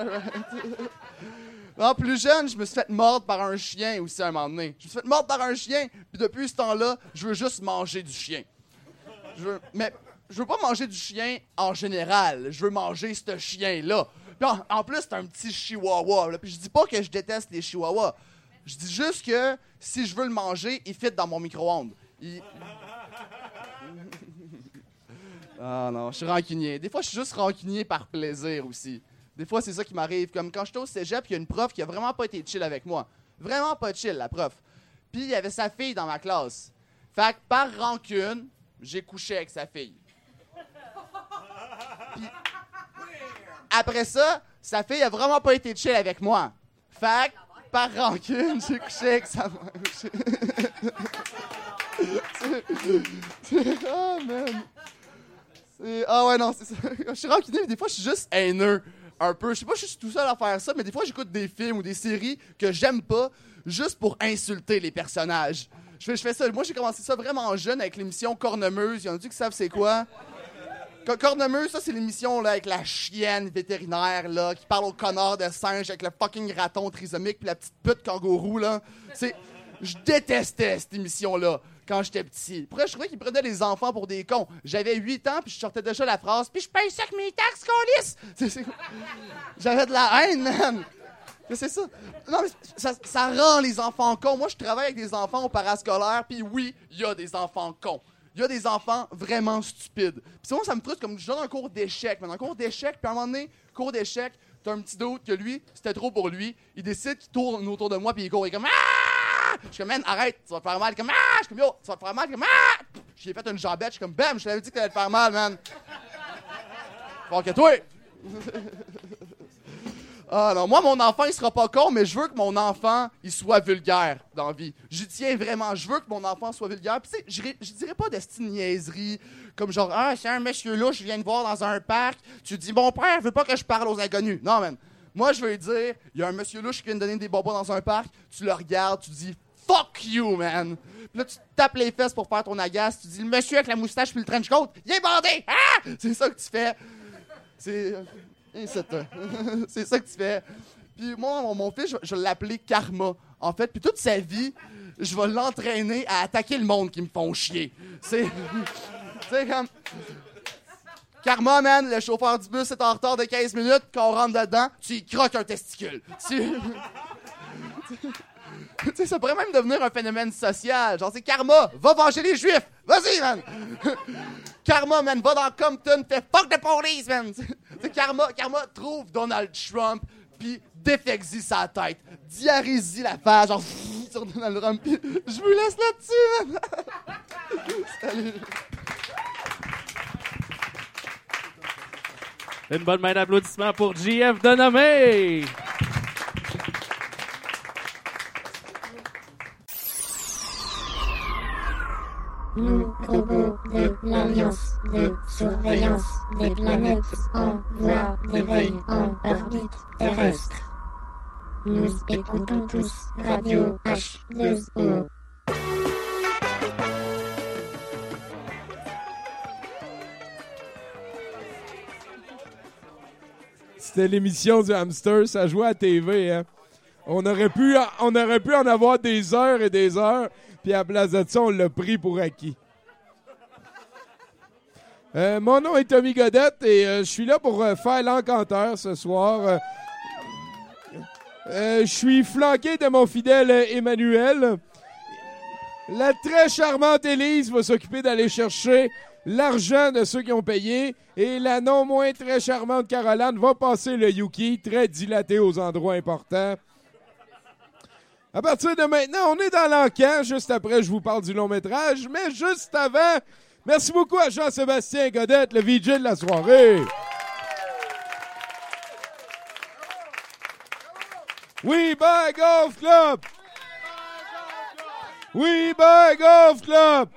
Non, plus jeune, je me suis fait mordre par un chien aussi à un moment donné. Je me suis fait mordre par un chien, puis depuis ce temps-là, je veux juste manger du chien. Mais je veux pas manger du chien en général. Je veux manger ce chien-là. Puis en plus, c'est un petit chihuahua. Là. Puis je dis pas que je déteste les chihuahuas. Je dis juste que si je veux le manger, il fit dans mon micro-ondes. Ah non, je suis rancunier. Des fois, je suis juste rancunier par plaisir aussi. Des fois, c'est ça qui m'arrive. Comme quand j'étais au cégep, il y a une prof qui a vraiment pas été chill avec moi. Vraiment pas chill, la prof. Puis il y avait sa fille dans ma classe. Fait que par rancune, j'ai couché avec sa fille. Puis après ça, sa fille a vraiment pas été chill avec moi. Fait que par rancune, j'ai couché avec sa mère. Oh, man. Ah ouais, non, c'est ça. Je suis rancunier, mais des fois, je suis juste haineux. Un peu. Je sais pas si je suis tout seul à faire ça, mais des fois, j'écoute des films ou des séries que j'aime pas juste pour insulter les personnages. Je fais ça. Moi, j'ai commencé ça vraiment jeune avec l'émission Cornemuse. Il y en a qui savent c'est quoi? Cornemuse, ça, c'est l'émission là, avec la chienne vétérinaire là, qui parle au connard de singe avec le fucking raton trisomique puis la petite pute kangourou. Là. Je détestais cette émission-là quand j'étais petit. Pourquoi je trouvais qu'ils prenaient les enfants pour des cons. J'avais 8 ans puis je sortais déjà la phrase « Puis je paye ça avec mes taxes, câlisse! » J'avais de la haine, man! C'est ça. Non, mais ça rend les enfants cons. Moi, je travaille avec des enfants au parascolaire, puis oui, il y a des enfants cons. Il y a des enfants vraiment stupides. Puis sinon, ça me frustre comme je donne un cours d'échecs. Un cours d'échecs, puis à un moment donné, cours d'échecs, t'as un petit doute que lui, c'était trop pour lui. Il décide qu'il tourne autour de moi, puis il court, il est comme « Ah! » Je suis comme « Man, arrête, tu vas te faire mal. » Il est comme « Ah! » Je suis comme « Yo, tu vas te faire mal. » Il est comme « Ah! » J'ai fait une jambette, je suis comme « Bam! » Je t'avais dit que t'allais te faire mal, man. Bon, que toi! Ah non, moi, mon enfant, il sera pas con, mais je veux que mon enfant, il soit vulgaire dans la vie. J'y tiens vraiment. Je veux que mon enfant soit vulgaire. Puis tu sais, je dirais pas de style niaiserie, comme genre, ah, c'est un monsieur là, je viens de voir dans un parc. Tu dis, mon père veut pas que je parle aux inconnus. Non, man. Moi, je veux dire, il y a un monsieur louche qui vient de donner des bonbons dans un parc. Tu le regardes, tu dis, fuck you, man. Puis là, tu te tapes les fesses pour faire ton agace. Tu dis, le monsieur avec la moustache puis le trench coat, il est bandé. Ah! C'est ça que tu fais. C'est ça que tu fais. Puis moi, mon fils, je vais l'appeler Karma, en fait. Puis toute sa vie, je vais l'entraîner à attaquer le monde qui me font chier. C'est comme... Karma, man, le chauffeur du bus est en retard de 15 minutes. Quand on rentre dedans, tu y croques un testicule. Tu sais, ça pourrait même devenir un phénomène social. Genre, c'est Karma, va venger les Juifs. Vas-y, man. Karma, man, va dans Compton, fais fuck the police, man. Karma trouve Donald Trump, puis défecte-y sa tête. Diarésie la face, genre, sur Donald Trump, puis je vous laisse là-dessus, man. Salut. Une bonne main d'applaudissements pour JF Denomé. Nous, robots de l'Alliance de surveillance des planètes en voie d'éveil en orbite terrestre. Nous écoutons tous Radio H2O. C'était l'émission du hamster, ça jouait à TV, hein. On aurait pu en avoir des heures et des heures, puis à la place de ça, on l'a pris pour acquis. Mon nom est Tommy Godette et je suis là pour faire l'encanteur ce soir. Je suis flanqué de mon fidèle Emmanuel. La très charmante Élise va s'occuper d'aller chercher l'argent de ceux qui ont payé. Et la non moins très charmante Caroline va passer le Yuki, très dilaté aux endroits importants. À partir de maintenant, on est dans l'encan. Juste après, je vous parle du long-métrage. Mais juste avant, merci beaucoup à Jean-Sébastien Godette, le VJ de la soirée. We buy golf club! We buy golf club!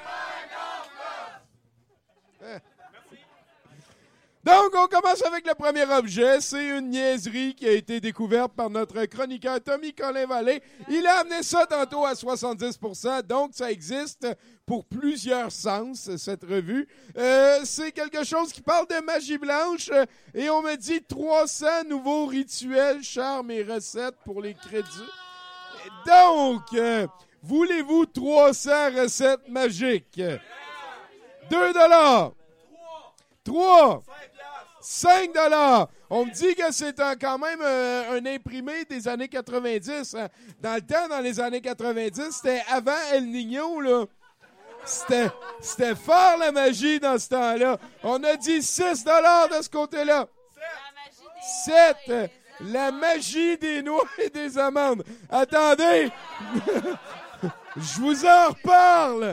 Donc, on commence avec le premier objet. C'est une niaiserie qui a été découverte par notre chroniqueur Tommy Colin-Vallée. Il a amené ça tantôt à 70%, donc ça existe pour plusieurs sens, cette revue. C'est quelque chose qui parle de magie blanche et on me dit 300 nouveaux rituels, charmes et recettes pour les crédits. Donc, voulez-vous 300 recettes magiques? 2 $. 3. 5 $. On me dit que c'est quand même un imprimé des années 90. Hein. Dans le temps, dans les années 90, c'était avant El Niño, là. C'était fort la magie dans ce temps-là. On a dit 6 $ de ce côté-là. 7. La magie des noix et des amandes. Attendez. Je vous en reparle.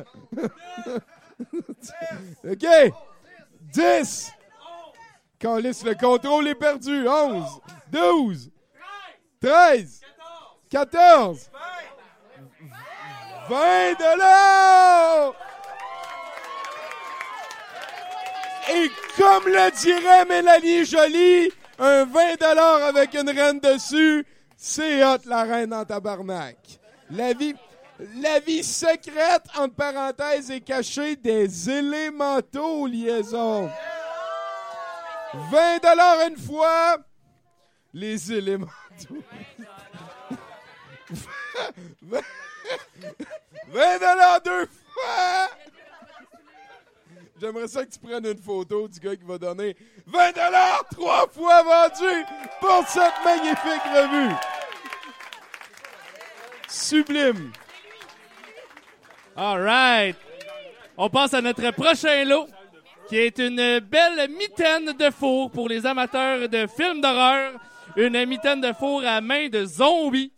OK. 10. Calisse, le contrôle est perdu. 11. 12. 13. 14. 20 $. Et comme le dirait Mélanie Joly, un 20 $ avec une reine dessus, c'est hot la reine en tabarnak. La vie secrète, entre parenthèses, est cachée des élémentaux liaisons. 20 $ une fois, les élémentaux. 20 $ deux fois. J'aimerais ça que tu prennes une photo du gars qui va donner 20 $ 3 fois vendu pour cette magnifique revue. Sublime. All right. On passe à notre prochain lot, qui est une belle mitaine de four pour les amateurs de films d'horreur. Une mitaine de four à main de zombies.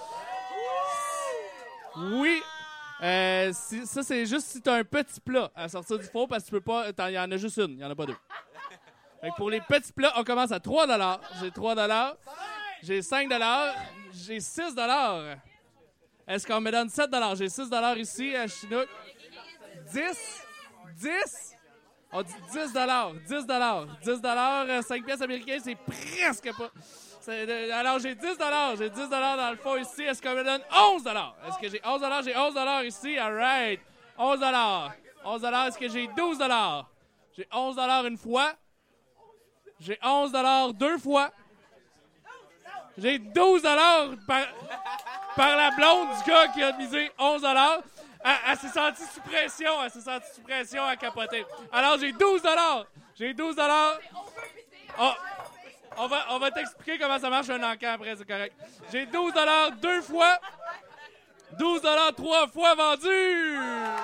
Oui. Ça, c'est juste si t'as un petit plat à sortir du four, parce que tu peux pas... Il y en a juste une, il y en a pas deux. Fait que pour les petits plats, on commence à 3 $. J'ai 3 $. J'ai 5 $. J'ai 6 $. Est-ce qu'on me donne 7 $? J'ai 6 $ ici à Chinook. 10? 10? On dit 10 $. 10 $. 10 $, 5 pièces américaines, c'est presque pas... Alors, j'ai 10 $. J'ai 10 $ dans le fond ici. Est-ce qu'on me donne 11 $? Est-ce que j'ai 11 $? J'ai 11 $ ici. All right. 11 $. 11 $. Est-ce que j'ai 12 $? J'ai 11 $ une fois. J'ai 11 $ deux fois. J'ai 12 $ par la blonde du gars qui a misé 11 $. Elle s'est sentie sous pression. Elle s'est sentie sous pression à capoter. Alors, j'ai 12 $. J'ai 12 $. Oh. On va t'expliquer comment ça marche un encan après, c'est correct. J'ai 12 $ deux fois. 12 $ trois fois vendu.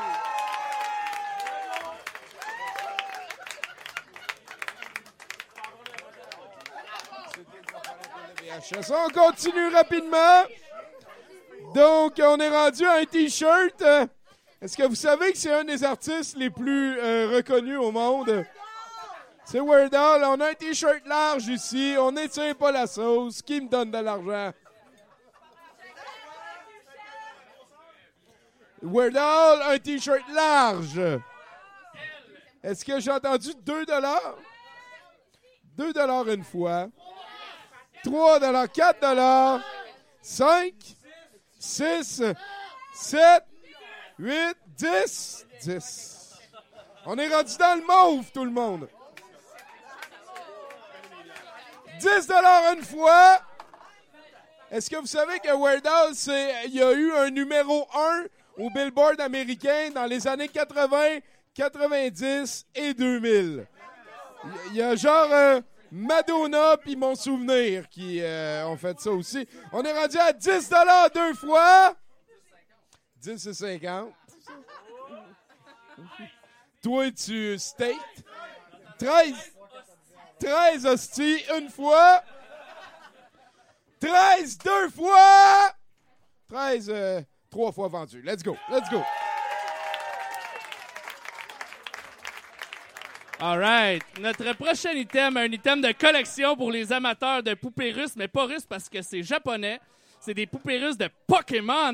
On continue rapidement. Donc, on est rendu à un T-shirt. Est-ce que vous savez que c'est un des artistes les plus reconnus au monde? C'est Weird Al. On a un T-shirt large ici. On n'étire pas la sauce. Qui me donne de l'argent? Weird Al, un T-shirt large. Est-ce que j'ai entendu 2 $? 2 $ une fois. 3 $, 4 $, 5, 6, 7, 8, 10. 10. On est rendu dans le mauve, tout le monde. 10 $ une fois. Est-ce que vous savez que Weird Al, il y a eu un numéro 1 au Billboard américain dans les années 80, 90 et 2000. Il y a genre Madonna puis Mon Souvenir qui ont fait ça aussi. On est rendu à 10 $ deux fois. 10 et 50. Toi, tu state. 13 hosties une fois. 13 deux fois. 13 trois fois vendu. Let's go. All right. Notre prochain item, un item de collection pour les amateurs de poupées russes, mais pas russes parce que c'est japonais. C'est des poupées russes de Pokémon.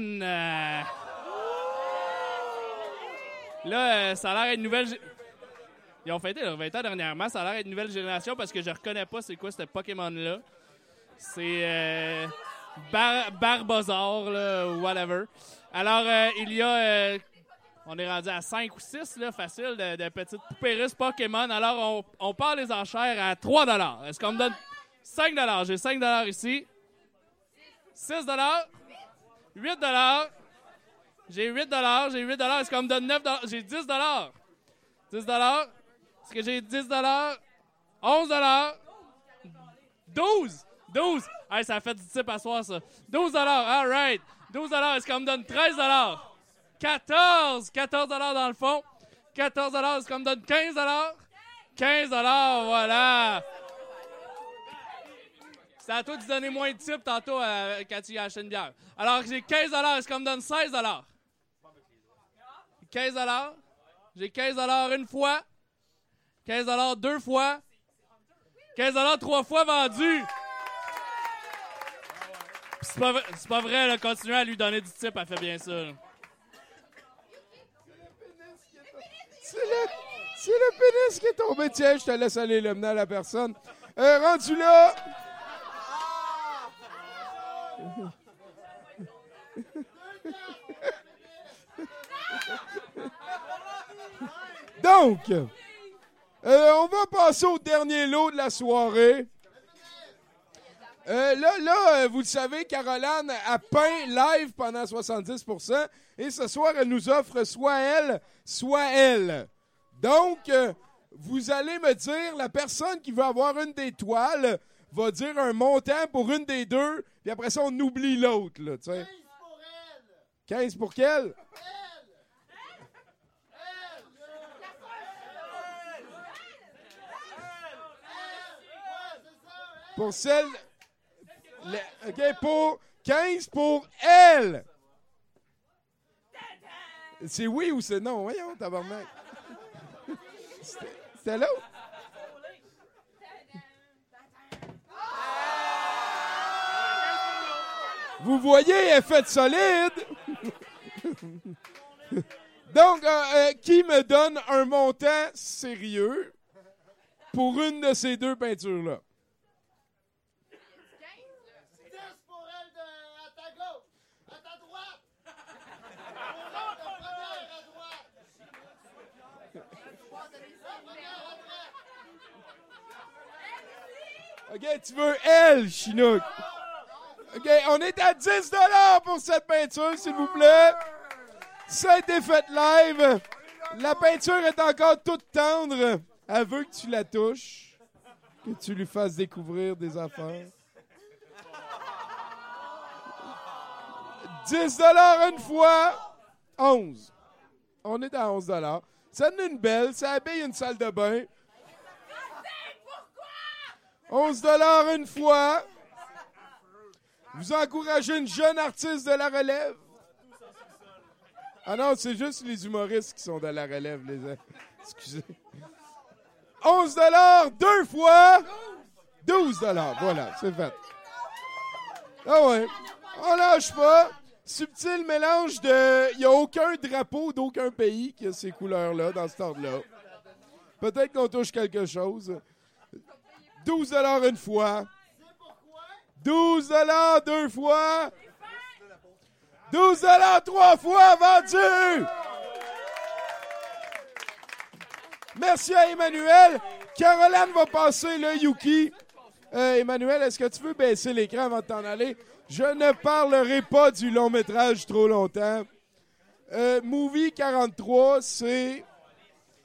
Là, ça a l'air d'être une nouvelle... Ils ont fêté leur 20 ans dernièrement. Ça a l'air d'être une nouvelle génération parce que je reconnais pas c'est quoi ce Pokémon-là. C'est Barbazar, là, ou whatever. Alors, il y a... on est rendu à 5 ou 6, là, facile, de petites poupées russes Pokémon. Alors, on part les enchères à 3 $. Est-ce qu'on me donne 5 $? J'ai 5 $ ici. 6 $. 8 $. J'ai 8 $. J'ai 8 $. Est-ce qu'on me donne 9 $? J'ai 10 $. 10 $. Est-ce que j'ai 10 $? 11 $. 12 $. Hey, ça a fait du type à soir, ça. 12 $. All right. 12 $. Est-ce qu'on me donne 13 $? 14 $. Dans le fond. 14 $. Est-ce qu'on me donne 15 $? 15 $. Voilà. C'est à toi de donner moins de type tantôt quand tu as acheté une bière. Alors, j'ai 15 $. Est-ce qu'on me donne 16 $? 15 $. J'ai 15 $ une fois. 15 $ deux fois. 15 $ trois fois vendu. C'est pas vrai, là, continuez à lui donner du type, elle fait bien ça. Là. C'est le pénis qui est tombé. Tiens, je te laisse aller le mener à la personne. Rendu là... Donc, on va passer au dernier lot de la soirée. Là, vous le savez, Caroline a peint live pendant 70%. Et ce soir, elle nous offre soit elle, soit elle. Donc, vous allez me dire, la personne qui veut avoir une des toiles va dire un montant pour une des deux. Puis après ça, on oublie l'autre. Là, 15 pour elle. 15 pour quelle? Pour celle... OK, pour 15 pour elle. C'est oui ou c'est non? Voyons, tabarnak. C'était l'autre? Vous voyez, elle est faite solide. Donc, qui me donne un montant sérieux pour une de ces deux peintures-là? OK, tu veux elle, Chinook. OK, on est à 10 $ pour cette peinture, s'il vous plaît. Ça a été fait live. La peinture est encore toute tendre. Elle veut que tu la touches, que tu lui fasses découvrir des affaires. 10 $ une fois, 11. On est à 11 $. Ça donne une belle, ça habille une salle de bain. 11 $ une fois. Vous encouragez une jeune artiste de la relève. Ah non, c'est juste les humoristes qui sont de la relève, les... Excusez. 11 $ deux fois. 12 $. Voilà, c'est fait. Ah ouais. On lâche pas. Subtil mélange de... Il n'y a aucun drapeau d'aucun pays qui a ces couleurs-là dans cet ordre-là. Peut-être qu'on touche quelque chose. 12 $ une fois. 12 $ deux fois. 12 $ trois fois vendu. Merci à Emmanuel. Caroline va passer le Yuki. Emmanuel, est-ce que tu veux baisser l'écran avant de t'en aller? Je ne parlerai pas du long métrage trop longtemps. Movie 43, c'est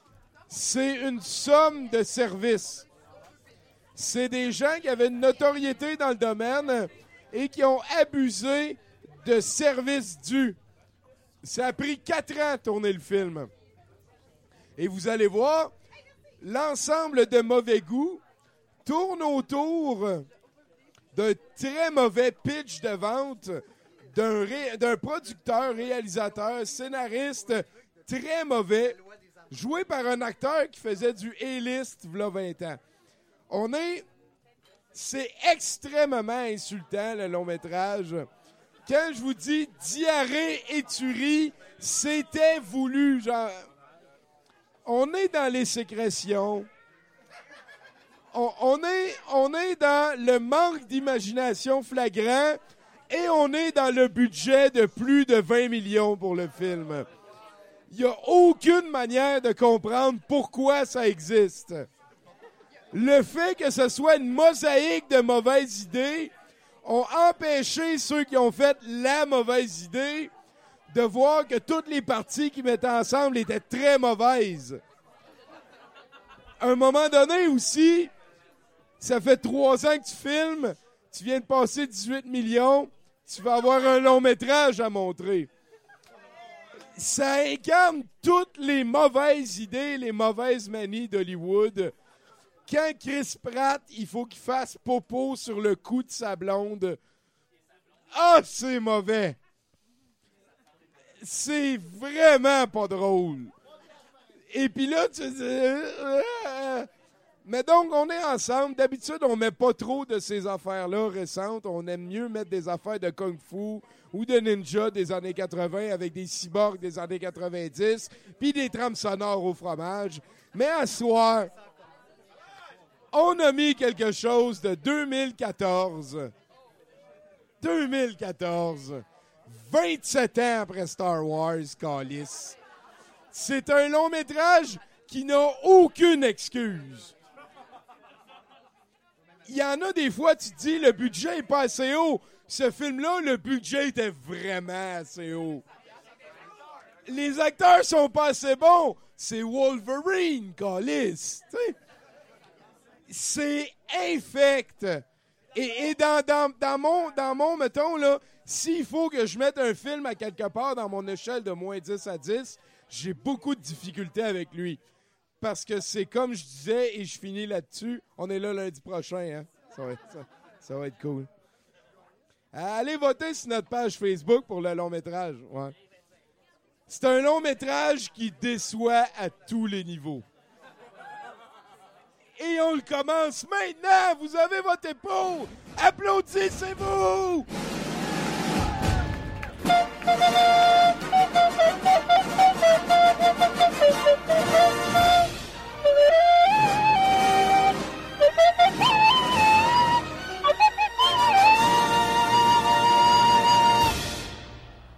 c'est une somme de services. C'est des gens qui avaient une notoriété dans le domaine et qui ont abusé de services dus. Ça a pris 4 ans à tourner le film. Et vous allez voir, l'ensemble de mauvais goût tourne autour d'un très mauvais pitch de vente d'un producteur, réalisateur, scénariste très mauvais, joué par un acteur qui faisait du A-list v'là 20 ans. C'est extrêmement insultant, le long-métrage. Quand je vous dis diarrhée et tuerie, c'était voulu. Genre, on est dans les sécrétions. On est dans le manque d'imagination flagrant et on est dans le budget de plus de 20 millions pour le film. Il n'y a aucune manière de comprendre pourquoi ça existe. Le fait que ce soit une mosaïque de mauvaises idées ont empêché ceux qui ont fait la mauvaise idée de voir que toutes les parties qu'ils mettaient ensemble étaient très mauvaises. À un moment donné aussi, ça fait 3 ans que tu filmes, tu viens de passer 18 millions, tu vas avoir un long métrage à montrer. Ça incarne toutes les mauvaises idées, les mauvaises manies d'Hollywood. Quand Chris Pratt, il faut qu'il fasse popo sur le cou de sa blonde. Ah, c'est mauvais! C'est vraiment pas drôle. Et puis là, tu dis... Mais donc, on est ensemble. D'habitude, on met pas trop de ces affaires-là récentes. On aime mieux mettre des affaires de kung-fu ou de ninja des années 80 avec des cyborgs des années 90 puis des trames sonores au fromage. Mais à soir... on a mis quelque chose de 2014. 2014. 27 ans après Star Wars, câlisse. C'est un long métrage qui n'a aucune excuse. Il y en a des fois, tu te dis, le budget n'est pas assez haut. Ce film-là, le budget était vraiment assez haut. Les acteurs sont pas assez bons. C'est Wolverine, câlisse. T'sais. C'est infect. Et dans mon, mettons, là, s'il faut que je mette un film à quelque part dans mon échelle de moins 10 à 10, j'ai beaucoup de difficultés avec lui. Parce que c'est comme je disais, et je finis là-dessus, on est là lundi prochain, hein? Ça va être cool. Allez voter sur notre page Facebook pour le long-métrage. Ouais. C'est un long-métrage qui déçoit à tous les niveaux. Et on le commence maintenant. Vous avez voté pour. Applaudissez-vous.